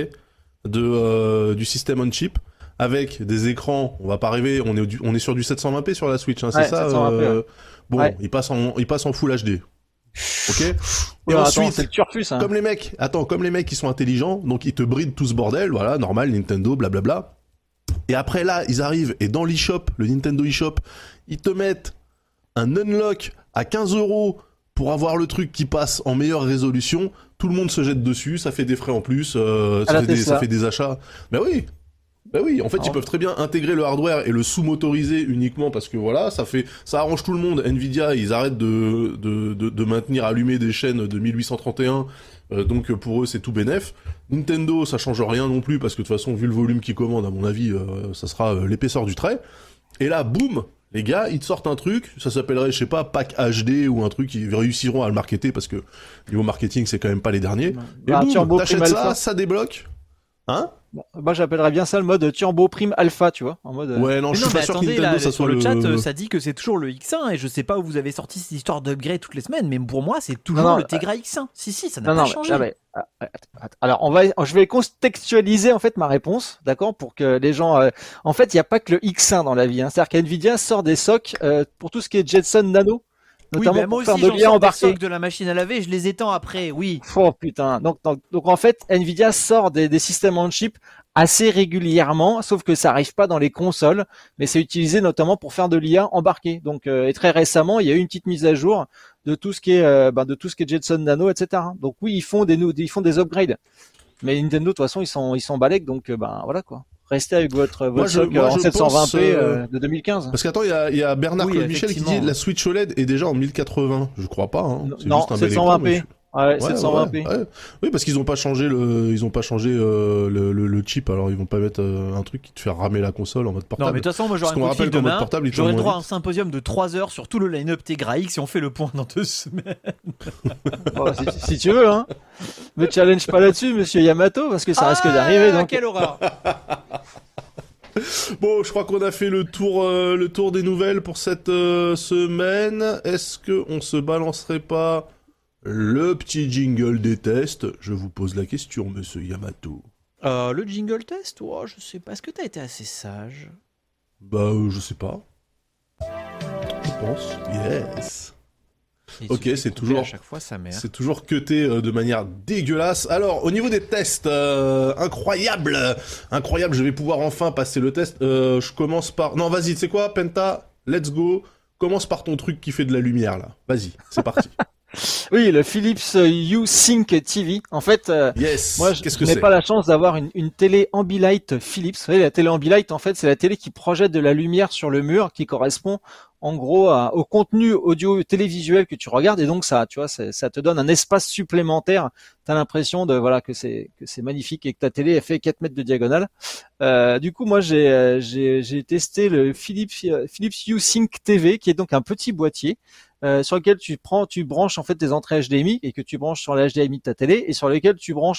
Du système on chip, avec des écrans, on va pas rêver, on est sur du 720p sur la Switch, hein, c'est Ouais, ça? 720p, ouais. Bon, Ouais. il passe en Full HD. Ok? Et Attends, ensuite, c'est le turfus, hein. comme les mecs qui sont intelligents, donc ils te brident tout ce bordel, voilà, normal, Nintendo, blablabla. Et après là, ils arrivent, et dans l'eShop, le Nintendo eShop, ils te mettent un unlock à 15€ pour avoir le truc qui passe en meilleure résolution. Tout le monde se jette dessus, ça fait des frais en plus, ça fait des achats. Ben oui, en fait, ils peuvent très bien intégrer le hardware et le sous-motoriser uniquement parce que voilà, ça arrange tout le monde. Nvidia, ils arrêtent de maintenir allumées des chaînes de 1831, donc pour eux, c'est tout bénef. Nintendo, ça change rien non plus parce que de toute façon, vu le volume qu'ils commandent, à mon avis, ça sera l'épaisseur du trait. Et là, boum, les gars, ils te sortent un truc, ça s'appellerait, je sais pas, Pack HD ou un truc, ils réussiront à le marketer parce que niveau marketing, c'est quand même pas les derniers. Et boum, Turbo t'achètes Prime ça, Alpha. ça débloque. Hein? Moi, j'appellerais bien ça le mode Turbo Prime Alpha, tu vois, en mode. Ouais, non, Mais je non, suis mais pas sûr que attendez, Nintendo, là, ça sur soit le chat, ça dit que c'est toujours le X1 et je sais pas où vous avez sorti cette histoire d'upgrade toutes les semaines, mais pour moi, c'est toujours Non, le Tegra X1. Si, ça n'a Non, pas non, changé. alors je vais contextualiser en fait ma réponse, d'accord, pour que les gens. En fait, il n'y a pas que le X1 dans la vie. Hein. C'est-à-dire qu'NVIDIA sort des SoC pour tout ce qui est Jetson Nano, Oui, notamment bah moi pour faire aussi, de j'en l'IA sors des embarqué. socs de la machine à laver, je les étends après, oui. Oh putain. Donc en fait, Nvidia sort des systèmes on chip assez régulièrement, sauf que ça arrive pas dans les consoles, mais c'est utilisé notamment pour faire de l'IA embarquée. Donc et très récemment, il y a eu une petite mise à jour de tout ce qui est Jetson Nano, etc. Donc oui, ils font des upgrades. Mais Nintendo de toute façon, ils sont balèques, donc voilà quoi. Restez avec votre SoC moi, en je 720p de 2015. Parce qu'attends, il y a Bernard Oui, Colmichel qui effectivement. dit la Switch OLED est déjà en 1080. Je crois pas, hein. C'est Non, juste un bel écran, 720p. mais Ouais, 720p. ouais. Oui, parce qu'ils ont pas changé le chip, alors ils vont pas mettre un truc qui te fait ramer la console en mode Non, portable. mais de toute façon, moi Parce j'aurai qu'on un coup de fil rappelle qu'en mode demain. portable, il J'aurai le tourne droit à moins un symposium de 3 heures sur tout le line-up Tegra X et on fait le point dans 2 semaines. Bon, si tu veux, hein. Me challenge pas là-dessus, monsieur Yamato, parce que ça risque d'arriver. Donc Quelle horreur! Bon, je crois qu'on a fait le tour des nouvelles pour cette semaine. Est-ce que on se balancerait pas le petit jingle des tests? Je vous pose la question, monsieur Yamato. Le jingle test? Oh, je sais pas, est-ce que t'as été assez sage? Bah, je sais pas. Je pense. Yes. Et Ok, tu fais c'est couper toujours- à chaque fois sa mère. C'est toujours cuté de manière dégueulasse. Alors, au niveau des tests, incroyable, je vais pouvoir enfin passer le test. Je commence par... Non, vas-y, tu sais quoi, Penta, let's go. Commence par ton truc qui fait de la lumière, là. Vas-y, c'est parti. oui, le Philips Hue-Sync TV. En fait, Yes, moi, qu'est-ce je que n'ai c'est? pas la chance d'avoir une télé Ambilight Philips. Vous savez, la télé Ambilight, en fait, c'est la télé qui projette de la lumière sur le mur, qui correspond en gros au contenu audio télévisuel que tu regardes, et donc ça, tu vois, ça te donne un espace supplémentaire. T'as l'impression que c'est magnifique et que ta télé elle fait 4 mètres de diagonale. Du coup, moi, j'ai testé le Philips Hue Sync TV, qui est donc un petit boîtier. Sur lequel tu branches en fait tes entrées HDMI et que tu branches sur la HDMI de ta télé et sur lesquels tu branches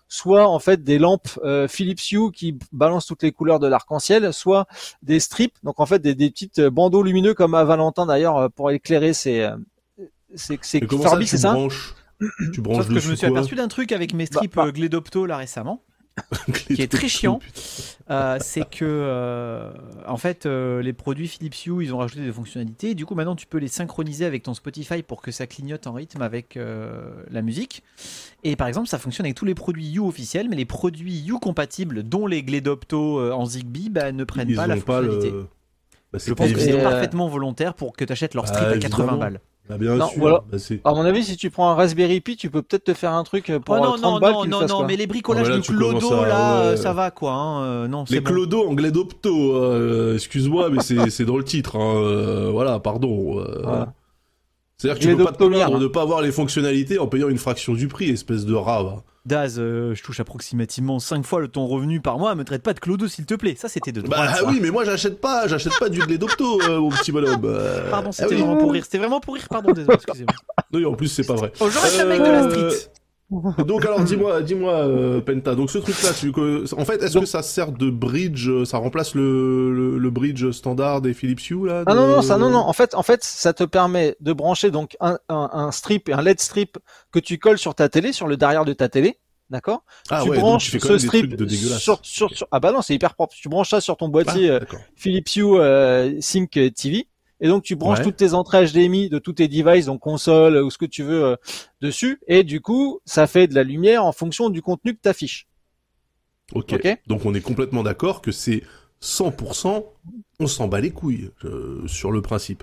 soit en fait des lampes Philips Hue qui balancent toutes les couleurs de l'arc-en-ciel, soit des strips, donc en fait des petites bandeaux lumineux comme à Valentin d'ailleurs pour éclairer ses Mais comment Furby, ça, c'est ça? Tu branches Sauf que je dessus me suis quoi aperçu d'un truc avec mes strips Gledopto là récemment, qui est très chiant. C'est que en fait les produits Philips Hue ils ont rajouté des fonctionnalités et du coup maintenant tu peux les synchroniser avec ton Spotify pour que ça clignote en rythme avec la musique, et par exemple ça fonctionne avec tous les produits Hue officiels, mais les produits Hue compatibles dont les Gledopto en Zigbee ne prennent pas la fonctionnalité. Je pense que c'est parfaitement volontaire pour que tu achètes leur strip à 80 balles. Ah, bien Non, sûr. voilà. Bah, c'est... À mon avis, si tu prends un Raspberry Pi, tu peux peut-être te faire un truc pour Oh, non, 30 non, balles. non, tu le non, fasses, non, quoi. mais les bricolages Ah, bah là, de tu commences Clodo, à- là, ouais. ça va quoi. Hein. Non, c'est Les bon. clodos en Gledopto, excuse-moi, mais c'est dans le titre. Hein. Voilà, pardon. Voilà. C'est-à-dire que tu peux pas te Gledoptomère. plaindre de pas avoir les fonctionnalités en payant une fraction du prix, espèce de rat. Va. Daz, je touche approximativement 5 fois ton revenu par mois, me traite pas de Clodo s'il te plaît. Ça c'était de droite. Bah ça. oui, mais moi j'achète pas du Gledopto, mon petit bonhomme. Pardon, ah c'était oui. vraiment pour rire. C'était vraiment pour rire, pardon, désolé, excusez-moi. Non, en plus c'est pas vrai. Oh, je reste un mec de la street. Donc alors dis-moi Penta. Donc ce truc-là, en fait, est-ce que ça sert de bridge, ça remplace le bridge standard des Philips Hue là Ah non. En fait, ça te permet de brancher donc un strip et un LED strip que tu colles sur ta télé, sur le derrière de ta télé. D'accord? Ah Tu ouais, donc branches tu fais quand ce même des strip trucs de dégueulasse. sur ah bah non, c'est hyper propre. Tu branches ça sur ton boîtier D'accord. Philips Hue Sync TV. Et donc tu branches Ouais. toutes tes entrées HDMI de tous tes devices, donc console ou ce que tu veux dessus, et du coup ça fait de la lumière en fonction du contenu que t'affiches. Ok. Ok. Donc on est complètement d'accord que c'est 100%, on s'en bat les couilles sur le principe.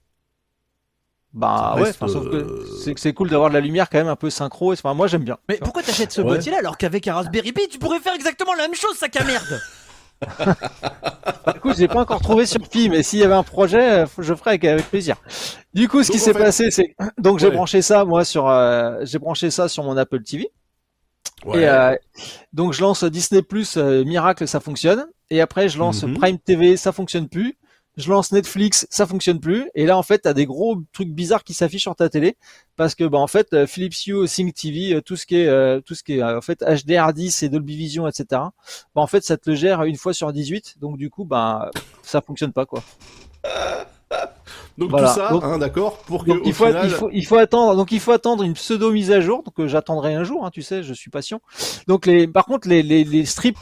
Bah Ça ouais, reste, enfin, sauf que c'est cool d'avoir de la lumière quand même un peu synchro. Enfin moi j'aime bien. Mais pourquoi t'achètes ce Ouais. boîtier-là alors qu'avec un Raspberry Pi tu pourrais faire exactement la même chose, sac à merde? Écoute, j'ai pas encore trouvé sur Pi, mais s'il y avait un projet, je ferais avec plaisir. Du coup, ce qui Donc, en s'est fait- passé, c'est donc j'ai Ouais. branché ça moi j'ai branché ça sur mon Apple TV. Ouais. Et donc je lance Disney Plus Miracle, ça fonctionne. Et après je lance Mhm. Prime TV, ça fonctionne plus. Je lance Netflix, ça fonctionne plus. Et là en fait t'as des gros trucs bizarres qui s'affichent sur ta télé parce que bah en fait Philips Hue Sync TV, tout ce qui est en fait HDR10 et Dolby Vision, etc. Bah en fait ça te le gère une fois sur 18. Donc du coup bah ça fonctionne pas quoi. Donc voilà. tout ça, Donc- hein, d'accord, pour que Donc au final... il faut attendre. Donc il faut attendre une pseudo mise à jour. Donc j'attendrai un jour. Hein, tu sais, je suis patient. Donc par contre les strips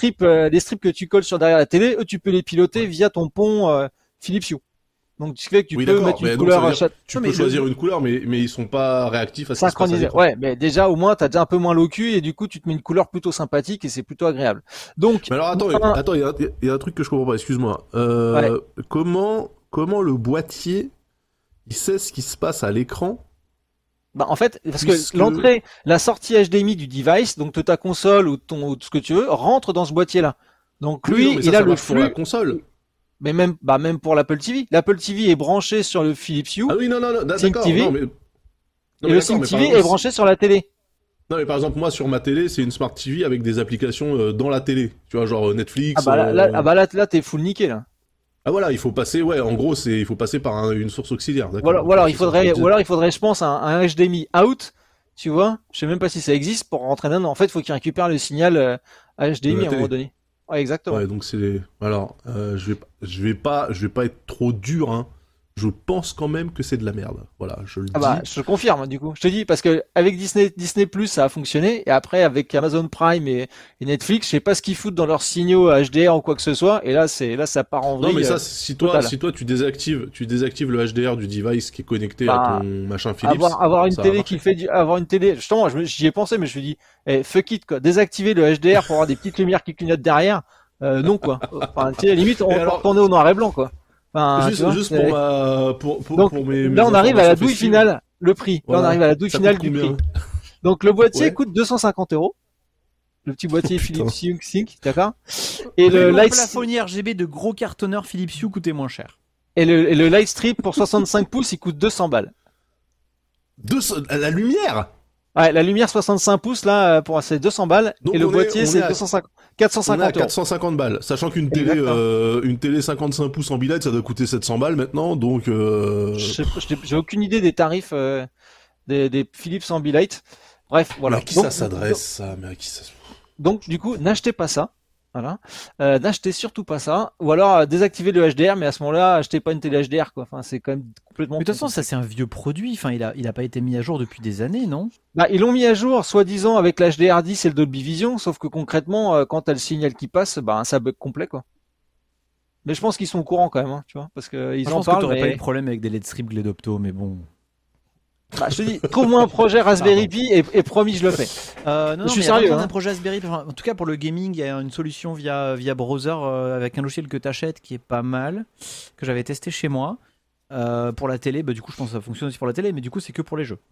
que tu colles sur derrière la télé, eux tu peux les piloter via ton pont Philips Hue. Donc ce qui fait que tu Oui, peux d'accord. mettre Mais une donc, ça couleur veut à dire- chaque Tu Non, peux mais choisir une couleur, mais ils sont pas réactifs à ce qui se passe à synchronisé. l'écran. Ouais, mais déjà au moins t'as déjà un peu moins l'eau cul et du coup tu te mets une couleur plutôt sympathique et c'est plutôt agréable. Donc Mais alors attends, il y a un truc que je comprends pas, excuse-moi. Comment le boîtier, il sait ce qui se passe à l'écran? bah en fait, parce Puisque- que la sortie HDMI du device, donc de ta console ou de ce que tu veux, rentre dans ce boîtier-là. Donc Oui, lui, non, mais il ça a le marche pour la flux, console. mais même pour l'Apple TV. L'Apple TV est branché sur le Philips Hue Ah oui, non, Sync d'accord. TV. Non, mais... non, et mais le d'accord, Sync mais TV par exemple, est branché sur la télé. Non, mais par exemple, moi, sur ma télé, c'est une Smart TV avec des applications dans la télé. Tu vois, genre Netflix. Là, t'es full niqué là. Ah voilà, il faut passer, ouais, en gros, il faut passer par une source auxiliaire, d'accord. Voilà, il C'est ça que je disais. faudrait, je pense, un HDMI out. Tu vois, je sais même pas si ça existe pour rentrer dedans. En fait, il faut qu'il récupère le signal HDMI à un moment donné. Ouais, exactement. Ouais, donc c'est... Alors, je vais pas être trop dur, hein. Je pense quand même que c'est de la merde. Voilà, je le Ah bah, dis. je confirme, du coup. Je te dis, parce que avec Disney Plus, ça a fonctionné, et après, avec Amazon Prime et Netflix, je sais pas ce qu'ils foutent dans leurs signaux HDR ou quoi que ce soit, et là, ça part en vrille. Non, mais ça, si toi, tu désactives le HDR du device qui est connecté à ton machin Philips. avoir une ça va télé marcher. avoir une télé, justement, j'y ai pensé, mais je me suis dit, fuck it, quoi. Désactiver le HDR pour avoir des petites lumières qui clignotent derrière, non, quoi. Enfin, tu sais, limite, on Et peut alors- retourner au noir et blanc, quoi. Enfin, tu vois, Juste c'est- pour mes là, on arrive à la informations douille festives. finale, le prix. Voilà. Là, on arrive à la douille Ça finale coûte du combien prix. Donc, le boîtier Ouais. coûte 250 €. Le petit boîtier Oh, putain. Philips Hue Sync, d'accord? Et Le le light, plafonnier RGB de gros cartonneurs Philips Hue coûtait moins cher. et le light strip pour 65 pouces, il coûte 200 balles. La lumière. Ouais, la lumière 65 pouces, là, c'est 200 balles. Donc, et le on est- boîtier, on c'est est à- 450 On est à €. 450 balles, sachant qu'une télé, Exactement. une télé 55 pouces Ambilight, ça doit coûter 700 balles maintenant, donc. J'ai aucune idée des tarifs des Philips Ambilight. Bref, voilà. Mais à qui Donc, ça s'adresse, ça? Mais à qui ça... Donc, du coup, n'achetez pas ça. Voilà. N'achetez surtout pas ça. Ou alors, désactivez le HDR, mais à ce moment-là, achetez pas une télé HDR, quoi. Enfin, c'est quand même complètement. Mais de toute façon, ça c'est un vieux produit. Enfin, il a pas été mis à jour depuis des années, non? Bah, ils l'ont mis à jour, soi-disant, avec l'HDR10 et le Dolby Vision, sauf que concrètement, quand t'as le signal qui passe, bah, ça bug complet, quoi. Mais je pense qu'ils sont au courant quand même, hein, tu vois, parce que ils Je en pense que parlent. t'aurais pas eu Mais... de problème avec des LED strips Gledopto, mais bon. Bah, je te dis, trouve-moi un projet Raspberry Pi et promis, je le fais. Non, Je suis mais il y a pas sérieux, besoin hein. d'un projet Raspberry. Enfin, en tout cas, pour le gaming, il y a une solution via browser avec un logiciel que t'achètes qui est pas mal, que j'avais testé chez moi. Pour la télé, bah, du coup, je pense que ça fonctionne aussi pour la télé, mais du coup, c'est que pour les jeux.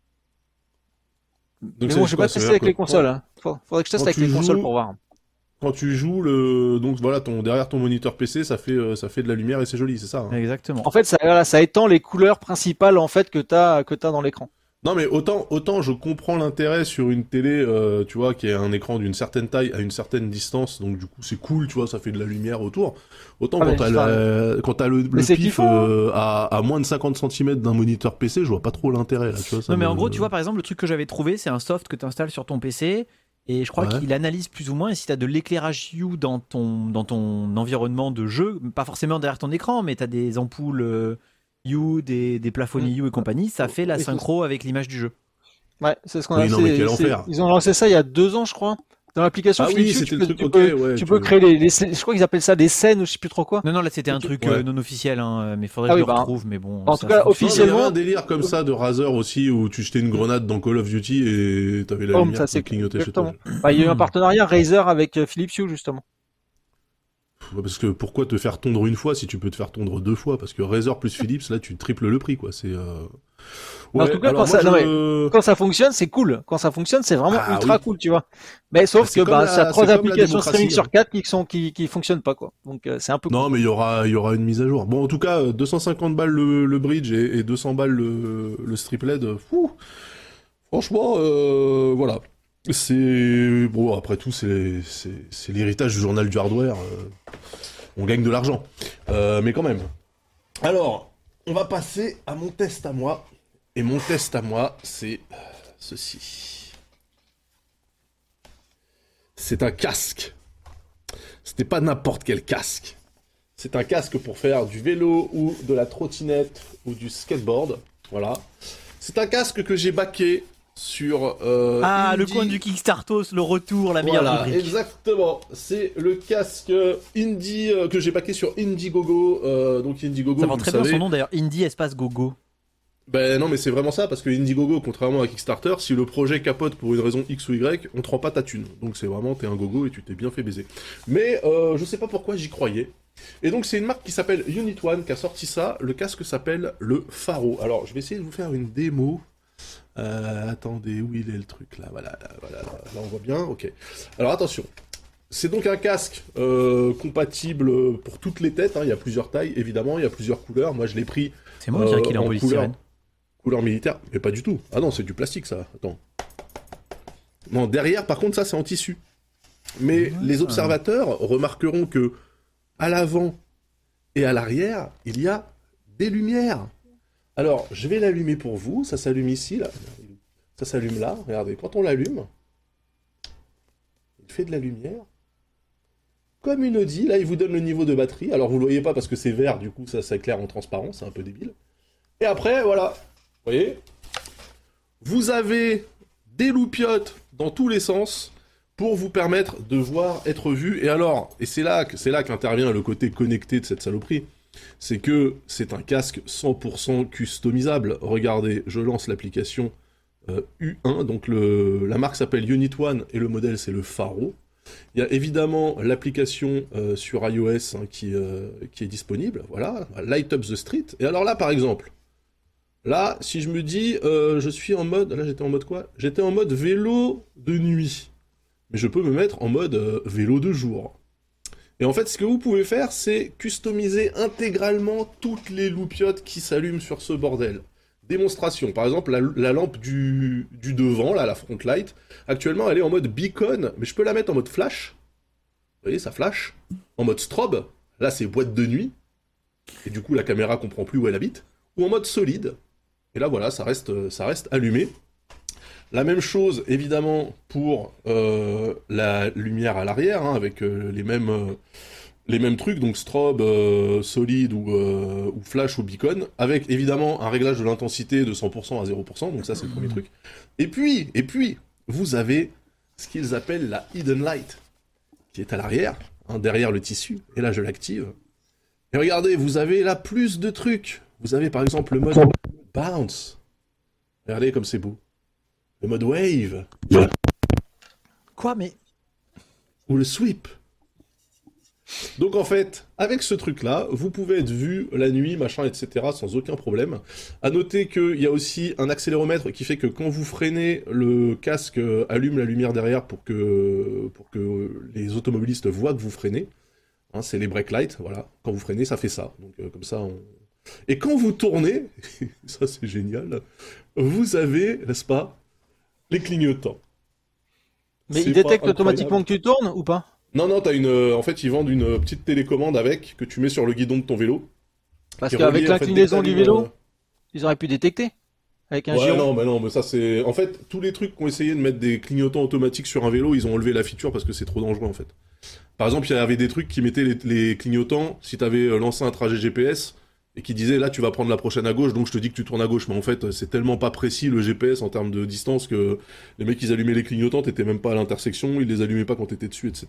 Donc, Mais ça bon, veut je vais quoi? pas Ça tester veut avec dire les que consoles, hein. Faudrait que je teste quand avec tu les consoles joues- pour voir. quand tu joues donc voilà, derrière ton moniteur PC, ça fait de la lumière et c'est joli, c'est ça, hein. Exactement. En fait, ça étend les couleurs principales, en fait, que t'as dans l'écran. Non mais autant je comprends l'intérêt sur une télé, tu vois, qui a un écran d'une certaine taille à une certaine distance, donc du coup c'est cool, tu vois, ça fait de la lumière autour. Autant Ah, quand mais t'as le c'est pif kiffant, à moins de 50 cm d'un moniteur PC, je vois pas trop l'intérêt là, tu vois. Non, mais en gros, tu vois, par exemple, le truc que j'avais trouvé, c'est un soft que tu installes sur ton PC. Et je crois Ouais. qu'il analyse plus ou moins. Et si tu as de l'éclairage Hue dans ton environnement de jeu, pas forcément derrière ton écran, mais tu as des ampoules Hue, des plafonniers Hue et compagnie, ça fait la Oui, synchro avec l'image du jeu. Ouais, c'est ce qu'on Oui, a non, mais quel enfer. Ils ont lancé ça il y a 2 ans, je crois. Dans l'application Ah oui, Philips Hue, c'était tu le peux, truc, tu ok, peux, ouais, tu peux créer je crois qu'ils appellent ça des scènes ou je sais plus trop quoi. Non, là, c'était un truc ouais. non officiel, hein, mais faudrait Ah que je oui, le bah, retrouve. Mais bon, en ça- tout cas, ça- Non, mais il y officiellement, avait un délire comme ça de Razer aussi où tu jetais une grenade dans Call of Duty et t'avais la Oh, lumière ça, qui c'est clignotait chez toi. exactement. Bah, il y a eu un partenariat Razer avec Philips Hue, justement. Ouais, parce que pourquoi te faire tondre une fois si tu peux te faire tondre 2 fois? Parce que Razer plus Philips, là, tu triples le prix, quoi. C'est. En tout cas, alors quand moi, ça- Quand ça fonctionne, c'est cool. Quand ça fonctionne, c'est vraiment Ah, ultra oui. cool, tu vois. Mais sauf Bah, c'est que, comme ça a c'est 3 comme la applications démocratie, streaming hein. sur 4 qui fonctionnent pas, quoi. Donc, c'est un peu cool. Non, mais il y aura une mise à jour. Bon, en tout cas, 250 balles le bridge et 200 balles le strip LED. Fou. Franchement, voilà. C'est bon. Après tout, c'est l'héritage du journal du hardware. On gagne de l'argent, mais quand même. Alors, on va passer à mon test à moi. Et mon test à moi, c'est ceci. C'est un casque. C'était pas n'importe quel casque. C'est un casque pour faire du vélo ou de la trottinette ou du skateboard. Voilà. C'est un casque que j'ai baqué sur. le Indie. coin du Kickstartos, le retour, la meilleure Voilà, rubrique. exactement. C'est le casque Indie que j'ai baqué sur Indiegogo. Donc Indiegogo, Ça vous prend le très bien savez. son nom d'ailleurs, Indie Espace Gogo. Ben non, mais c'est vraiment ça, parce que Indiegogo, contrairement à Kickstarter, si le projet capote pour une raison X ou Y, on te rend pas ta thune. Donc c'est vraiment, t'es un gogo et tu t'es bien fait baiser. Mais je sais pas pourquoi j'y croyais. Et donc c'est une marque qui s'appelle Unit One qui a sorti ça. Le casque s'appelle le Faro. Alors je vais essayer de vous faire une démo. Attendez, où il est le truc là? Voilà, là on voit bien. Ok. Alors attention. C'est donc un casque compatible pour toutes les têtes. Hein. Il y a plusieurs tailles, évidemment. Il y a plusieurs couleurs. Moi je l'ai pris C'est moi, on dirait qu'il est en en polystyrène. couleur militaire, mais pas du tout. Ah non, c'est du plastique ça. Attends. Non, derrière, par contre, ça c'est en tissu. Mais les observateurs remarqueront que à l'avant et à l'arrière, il y a des lumières. Alors, je vais l'allumer pour vous. Ça s'allume ici, là. Ça s'allume là. Regardez, quand on l'allume, il fait de la lumière. Comme une Audi, là, il vous donne le niveau de batterie. Alors, vous le voyez pas parce que c'est vert, du coup, ça s'éclaire en transparent. C'est un peu débile. Et après, voilà. Vous voyez? Vous avez des loupiottes dans tous les sens pour vous permettre de voir, être vu. Et alors, et c'est là qu'intervient le côté connecté de cette saloperie, c'est que c'est un casque 100% customisable. Regardez, je lance l'application U1, donc la marque s'appelle Unit One et le modèle c'est le Faro. Il y a évidemment l'application sur iOS qui est disponible, voilà, Light Up the Street. Et alors là, par exemple, là, si je me dis, je suis en mode, là j'étais en mode quoi? J'étais en mode vélo de nuit, mais je peux me mettre en mode vélo de jour. Et en fait, ce que vous pouvez faire, c'est customiser intégralement toutes les loupiottes qui s'allument sur ce bordel. Démonstration, par exemple, la lampe du devant, là, la front light, actuellement, elle est en mode beacon, mais je peux la mettre en mode flash. Vous voyez, ça flash. En mode strobe, là, c'est boîte de nuit. Et du coup, la caméra comprend plus où elle habite. Ou en mode solide. Et là, voilà, ça reste allumé. La même chose, évidemment, pour la lumière à l'arrière, hein, avec les mêmes trucs, donc strobe, solide ou flash ou beacon, avec évidemment un réglage de l'intensité de 100% à 0%, donc ça c'est le premier truc. Et puis, vous avez ce qu'ils appellent la hidden light, qui est à l'arrière, hein, derrière le tissu, et là je l'active. Et regardez, vous avez là plus de trucs. Vous avez par exemple le mode bounce. Regardez comme c'est beau. Le mode wave. Quoi, mais... Ou le sweep. Donc en fait, avec ce truc-là, vous pouvez être vu la nuit, machin, etc. sans aucun problème. À noter qu'il y a aussi un accéléromètre qui fait que quand vous freinez, le casque allume la lumière derrière pour que les automobilistes voient que vous freinez. Hein, c'est les brake lights, voilà. Quand vous freinez, ça fait ça. Donc comme ça, Et quand vous tournez, ça c'est génial, vous avez, n'est-ce pas, les clignotants. Mais il détecte automatiquement que tu tournes ou pas? Non, t'as en fait, ils vendent une petite télécommande avec, que tu mets sur le guidon de ton vélo. Parce qu'avec l'inclinaison du vélo, ils auraient pu détecter. Avec un giron. Non, mais ça c'est... En fait, tous les trucs qui ont essayé de mettre des clignotants automatiques sur un vélo, ils ont enlevé la feature parce que c'est trop dangereux en fait. Par exemple, il y avait des trucs qui mettaient les clignotants si t'avais lancé un trajet GPS et qui disaient là tu vas prendre la prochaine à gauche, donc je te dis que tu tournes à gauche. Mais en fait, c'est tellement pas précis le GPS en termes de distance que les mecs ils allumaient les clignotants, t'étais même pas à l'intersection, ils les allumaient pas quand t'étais dessus, etc.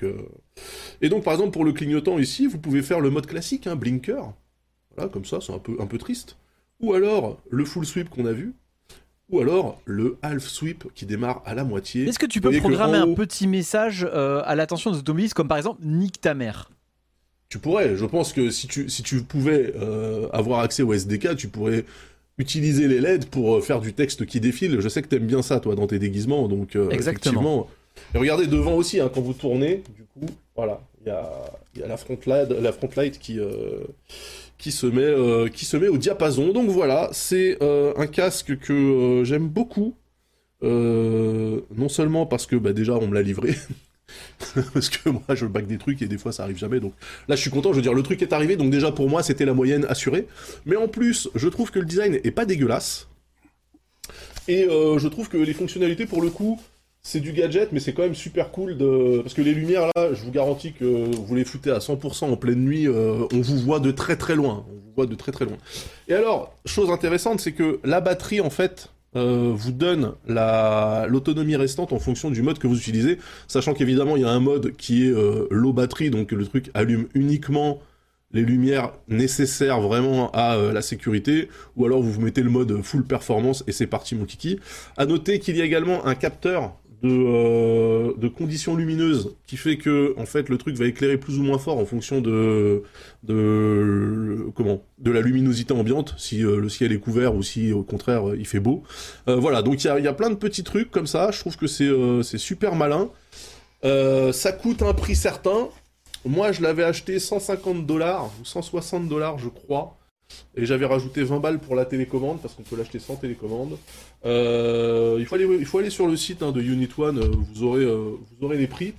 Et donc par exemple pour le clignotant ici, vous pouvez faire le mode classique, hein, blinker. Voilà, comme ça, c'est un peu triste. Ou alors le full sweep qu'on a vu. Ou alors le half sweep qui démarre à la moitié. Est-ce que tu peux programmer un petit message à l'attention des automobilistes comme par exemple nique ta mère? Tu pourrais, je pense que si tu pouvais avoir accès au SDK, tu pourrais utiliser les LED pour faire du texte qui défile. Je sais que t'aimes bien ça, toi, dans tes déguisements, donc exactement. Et regardez devant aussi, hein, quand vous tournez, du coup, voilà, il y a la front light qui se met au diapason. Donc voilà, c'est un casque que j'aime beaucoup. Non seulement parce que déjà on me l'a livré, parce que moi je back des trucs et des fois ça arrive jamais, donc là je suis content, je veux dire le truc est arrivé, donc déjà pour moi c'était la moyenne assurée, mais en plus je trouve que le design est pas dégueulasse, et je trouve que les fonctionnalités pour le coup c'est du gadget, mais c'est quand même super cool parce que les lumières là, je vous garantis que vous les foutez à 100% en pleine nuit, on vous voit de très très loin, Et alors, chose intéressante, c'est que la batterie en fait vous donne l'autonomie restante en fonction du mode que vous utilisez, sachant qu'évidemment il y a un mode qui est low batterie, donc le truc allume uniquement les lumières nécessaires vraiment à la sécurité, ou alors vous mettez le mode full performance et c'est parti mon kiki. À noter qu'il y a également un capteur de conditions lumineuses qui fait que en fait le truc va éclairer plus ou moins fort en fonction de la luminosité ambiante, si le ciel est couvert ou si au contraire il fait beau. Voilà, donc il y a plein de petits trucs comme ça, je trouve que c'est super malin. Ça coûte un prix certain. Moi je l'avais acheté $150 ou $160 je crois. Et j'avais rajouté 20 balles pour la télécommande, parce qu'on peut l'acheter sans télécommande. Il faut aller sur le site de Unit One, vous aurez les prix.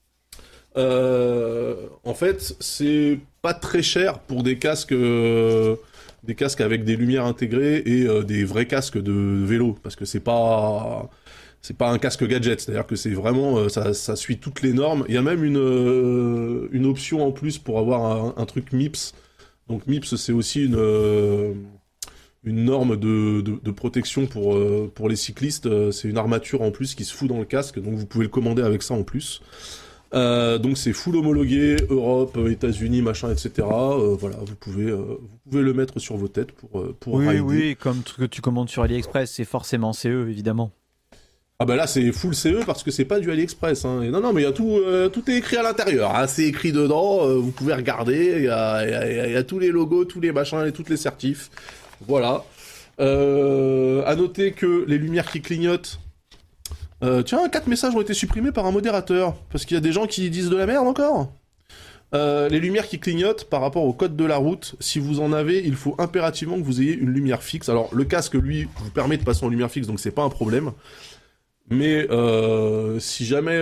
En fait, c'est pas très cher pour des casques avec des lumières intégrées et des vrais casques de vélo, parce que c'est pas un casque gadget, c'est-à-dire que c'est vraiment ça suit toutes les normes. Il y a même une option en plus pour avoir un truc MIPS. Donc MIPS, c'est aussi une norme de protection pour les cyclistes. C'est une armature en plus qui se fout dans le casque, donc vous pouvez le commander avec ça en plus. Donc c'est full homologué, Europe, États-Unis, machin, etc. Voilà, vous pouvez le mettre sur vos têtes pour rider. Oui, comme ce que tu commandes sur AliExpress, c'est forcément CE, évidemment. Ah bah là c'est full CE parce que c'est pas du AliExpress, hein. Et non mais il y a tout est écrit à l'intérieur, hein. C'est écrit dedans, vous pouvez regarder, il y a tous les logos, tous les machins et toutes les certifs. Voilà. À noter que les lumières qui clignotent, tiens, 4 messages ont été supprimés par un modérateur parce qu'il y a des gens qui disent de la merde encore. Les lumières qui clignotent par rapport au code de la route, si vous en avez, il faut impérativement que vous ayez une lumière fixe. Alors le casque lui vous permet de passer en lumière fixe, donc c'est pas un problème. Mais si jamais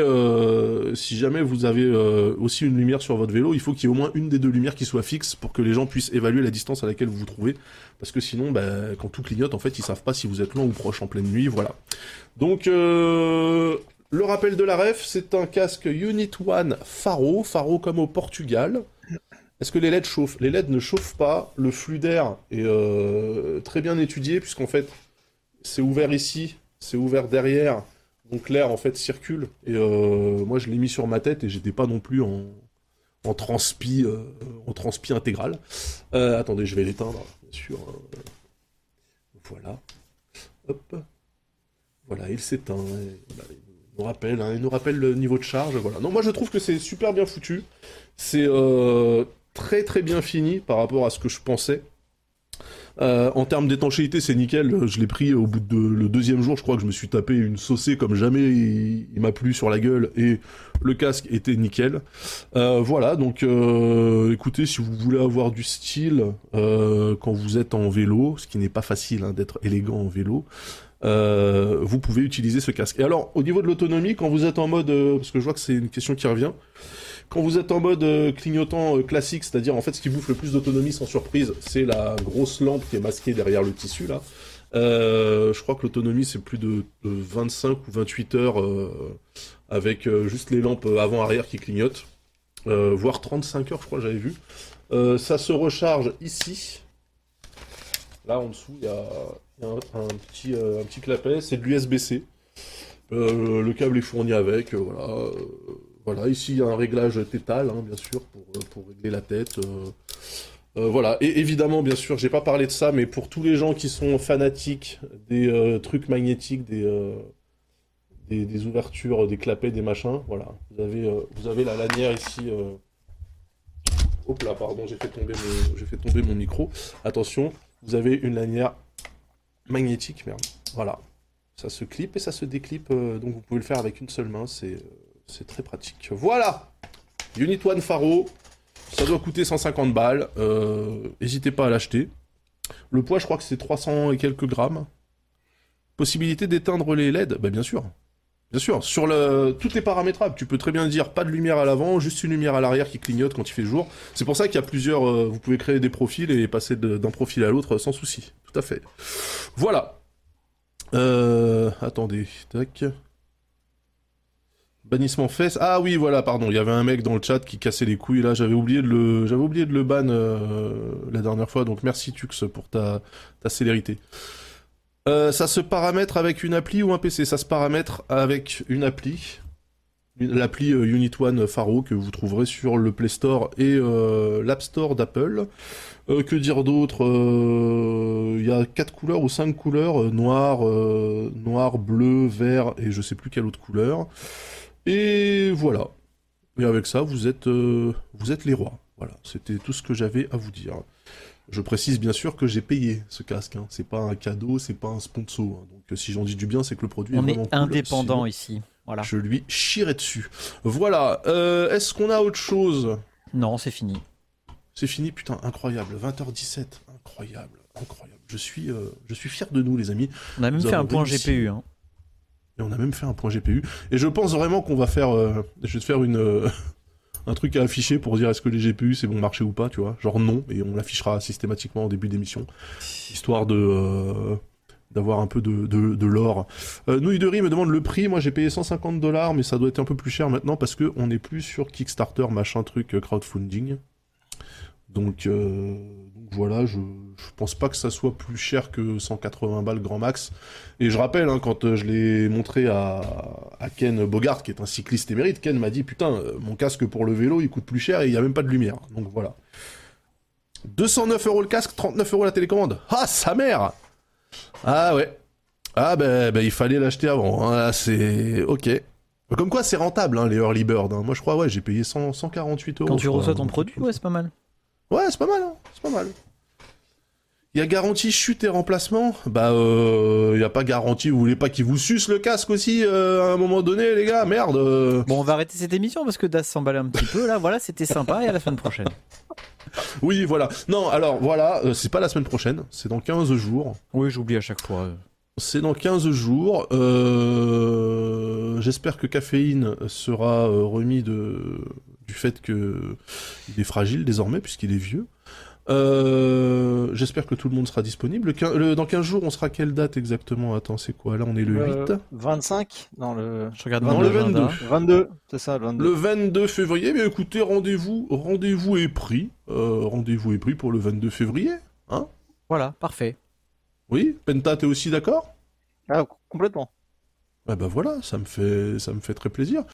vous avez aussi une lumière sur votre vélo, il faut qu'il y ait au moins une des deux lumières qui soit fixe pour que les gens puissent évaluer la distance à laquelle vous vous trouvez. Parce que sinon, quand tout clignote, en fait, ils savent pas si vous êtes loin ou proche en pleine nuit. Voilà. Donc, le rappel de la ref, c'est un casque Unit One Faro comme au Portugal. Est-ce que les LED chauffent ? Les LED ne chauffent pas. Le flux d'air est très bien étudié puisqu'en fait, c'est ouvert ici, c'est ouvert derrière. Donc l'air en fait circule et moi je l'ai mis sur ma tête et j'étais pas non plus en transpi intégral. Attendez, je vais l'éteindre, bien sûr. Voilà. Hop. Voilà, il s'éteint. Voilà, il nous rappelle le niveau de charge. Voilà. Non, moi je trouve que c'est super bien foutu. C'est très très bien fini par rapport à ce que je pensais. En termes d'étanchéité, c'est nickel. Je l'ai pris au bout de le deuxième jour. Je crois que je me suis tapé une saucée comme jamais. Il m'a plu sur la gueule et le casque était nickel. Voilà, donc écoutez, si vous voulez avoir du style quand vous êtes en vélo, ce qui n'est pas facile d'être élégant en vélo, vous pouvez utiliser ce casque. Et alors, au niveau de l'autonomie, quand vous êtes en mode, parce que je vois que c'est une question qui revient. Quand vous êtes en mode clignotant classique, c'est-à-dire en fait ce qui bouffe le plus d'autonomie sans surprise, c'est la grosse lampe qui est masquée derrière le tissu là. Je crois que l'autonomie c'est plus de 25 ou 28 heures avec juste les lampes avant-arrière qui clignotent, voire 35 heures je crois que j'avais vu. Ça se recharge ici. Là en dessous il y a un petit clapet, c'est de l'USB-C. Le câble est fourni avec, voilà. Voilà, ici il y a un réglage tétal, bien sûr, pour régler la tête. Voilà, et évidemment, bien sûr, j'ai pas parlé de ça, mais pour tous les gens qui sont fanatiques des trucs magnétiques, des ouvertures, des clapets, des machins, voilà, vous avez la lanière ici. Hop là, pardon, j'ai fait tomber mon micro. Attention, vous avez une lanière magnétique, merde. Voilà, ça se clip et ça se déclipe, donc vous pouvez le faire avec une seule main, c'est très pratique. Voilà, Unit One Faro, ça doit coûter 150 balles. N'hésitez pas à l'acheter. Le poids, je crois que c'est 300 et quelques grammes. Possibilité d'éteindre les LED, bien sûr. Bien sûr, tout est paramétrable. Tu peux très bien dire pas de lumière à l'avant, juste une lumière à l'arrière qui clignote quand il fait jour. C'est pour ça qu'il y a plusieurs. Vous pouvez créer des profils et passer d'un profil à l'autre sans souci. Tout à fait. Voilà. Attendez, tac. Bannissement fesses. Ah oui, voilà, pardon. Il y avait un mec dans le chat qui cassait les couilles. Là, j'avais oublié de le ban la dernière fois. Donc merci Tux pour ta célérité. Ça se paramètre avec une appli ou un PC ? Ça se paramètre avec une appli. L'appli Unit One Faro que vous trouverez sur le Play Store et l'App Store d'Apple. Que dire d'autre ? Il y a 4 couleurs ou 5 couleurs. Noir, bleu, vert et je sais plus quelle autre couleur. Et voilà. Et avec ça, vous êtes les rois. Voilà, c'était tout ce que j'avais à vous dire. Je précise bien sûr que j'ai payé ce casque. C'est pas un cadeau, c'est pas un sponsor. Donc si j'en dis du bien, c'est que le produit est vraiment cool. On est indépendant ici. Voilà. Je lui chierai dessus. Voilà. Est-ce qu'on a autre chose ? Non, c'est fini. C'est fini, putain, incroyable. 20h17, incroyable. Je suis fier de nous, les amis. On a même fait un point GPU. Et on a même fait un point GPU. Et je pense vraiment qu'on va faire... je vais te faire un truc à afficher pour dire est-ce que les GPU c'est bon marché ou pas, tu vois. Genre non, et on l'affichera systématiquement en début d'émission. Histoire d'avoir un peu de l'or. Nouille de riz me demande le prix. Moi j'ai payé $150, mais ça doit être un peu plus cher maintenant parce qu'on n'est plus sur Kickstarter, machin truc, crowdfunding. Donc voilà, je pense pas que ça soit plus cher que 180 balles grand max. Et je rappelle, quand je l'ai montré à Ken Bogart, qui est un cycliste émérite, Ken m'a dit « Putain, mon casque pour le vélo, il coûte plus cher et il n'y a même pas de lumière. » Donc voilà. 209€ le casque, 39€ la télécommande. Ah, sa mère! Ah ouais. Ah il fallait l'acheter avant. Là, c'est... Ok. Comme quoi, c'est rentable, les early bird. Moi, je crois, ouais, j'ai payé 148€. Quand tu reçois ton produit, ouais, c'est pas mal. Ouais, c'est pas mal, c'est pas mal. Il y a garantie chute et remplacement. Il y a pas garantie, vous voulez pas qu'il vous suce le casque aussi à un moment donné, les gars, merde. Bon, on va arrêter cette émission parce que Das s'emballait un petit peu, là, voilà, c'était sympa, et à la semaine prochaine. Oui, voilà. Non, alors, voilà, c'est pas la semaine prochaine, c'est dans 15 jours. Oui, j'oublie à chaque fois. C'est dans 15 jours. J'espère que Caféine sera remis du fait que il est fragile désormais puisqu'il est vieux. J'espère que tout le monde sera disponible. Dans 15 jours, on sera à quelle date exactement? Attends, c'est quoi? Là, on est le 8. 25 dans le... Je regarde Non, mon le agenda. 22. 22, c'est ça, le 22. Le 22 février. Mais écoutez, rendez-vous est pris. Rendez-vous est pris pour le 22 février. Hein? Voilà, parfait. Oui? Penta, t'es aussi d'accord? Ah, complètement. Ah bah voilà, ça me fait très plaisir.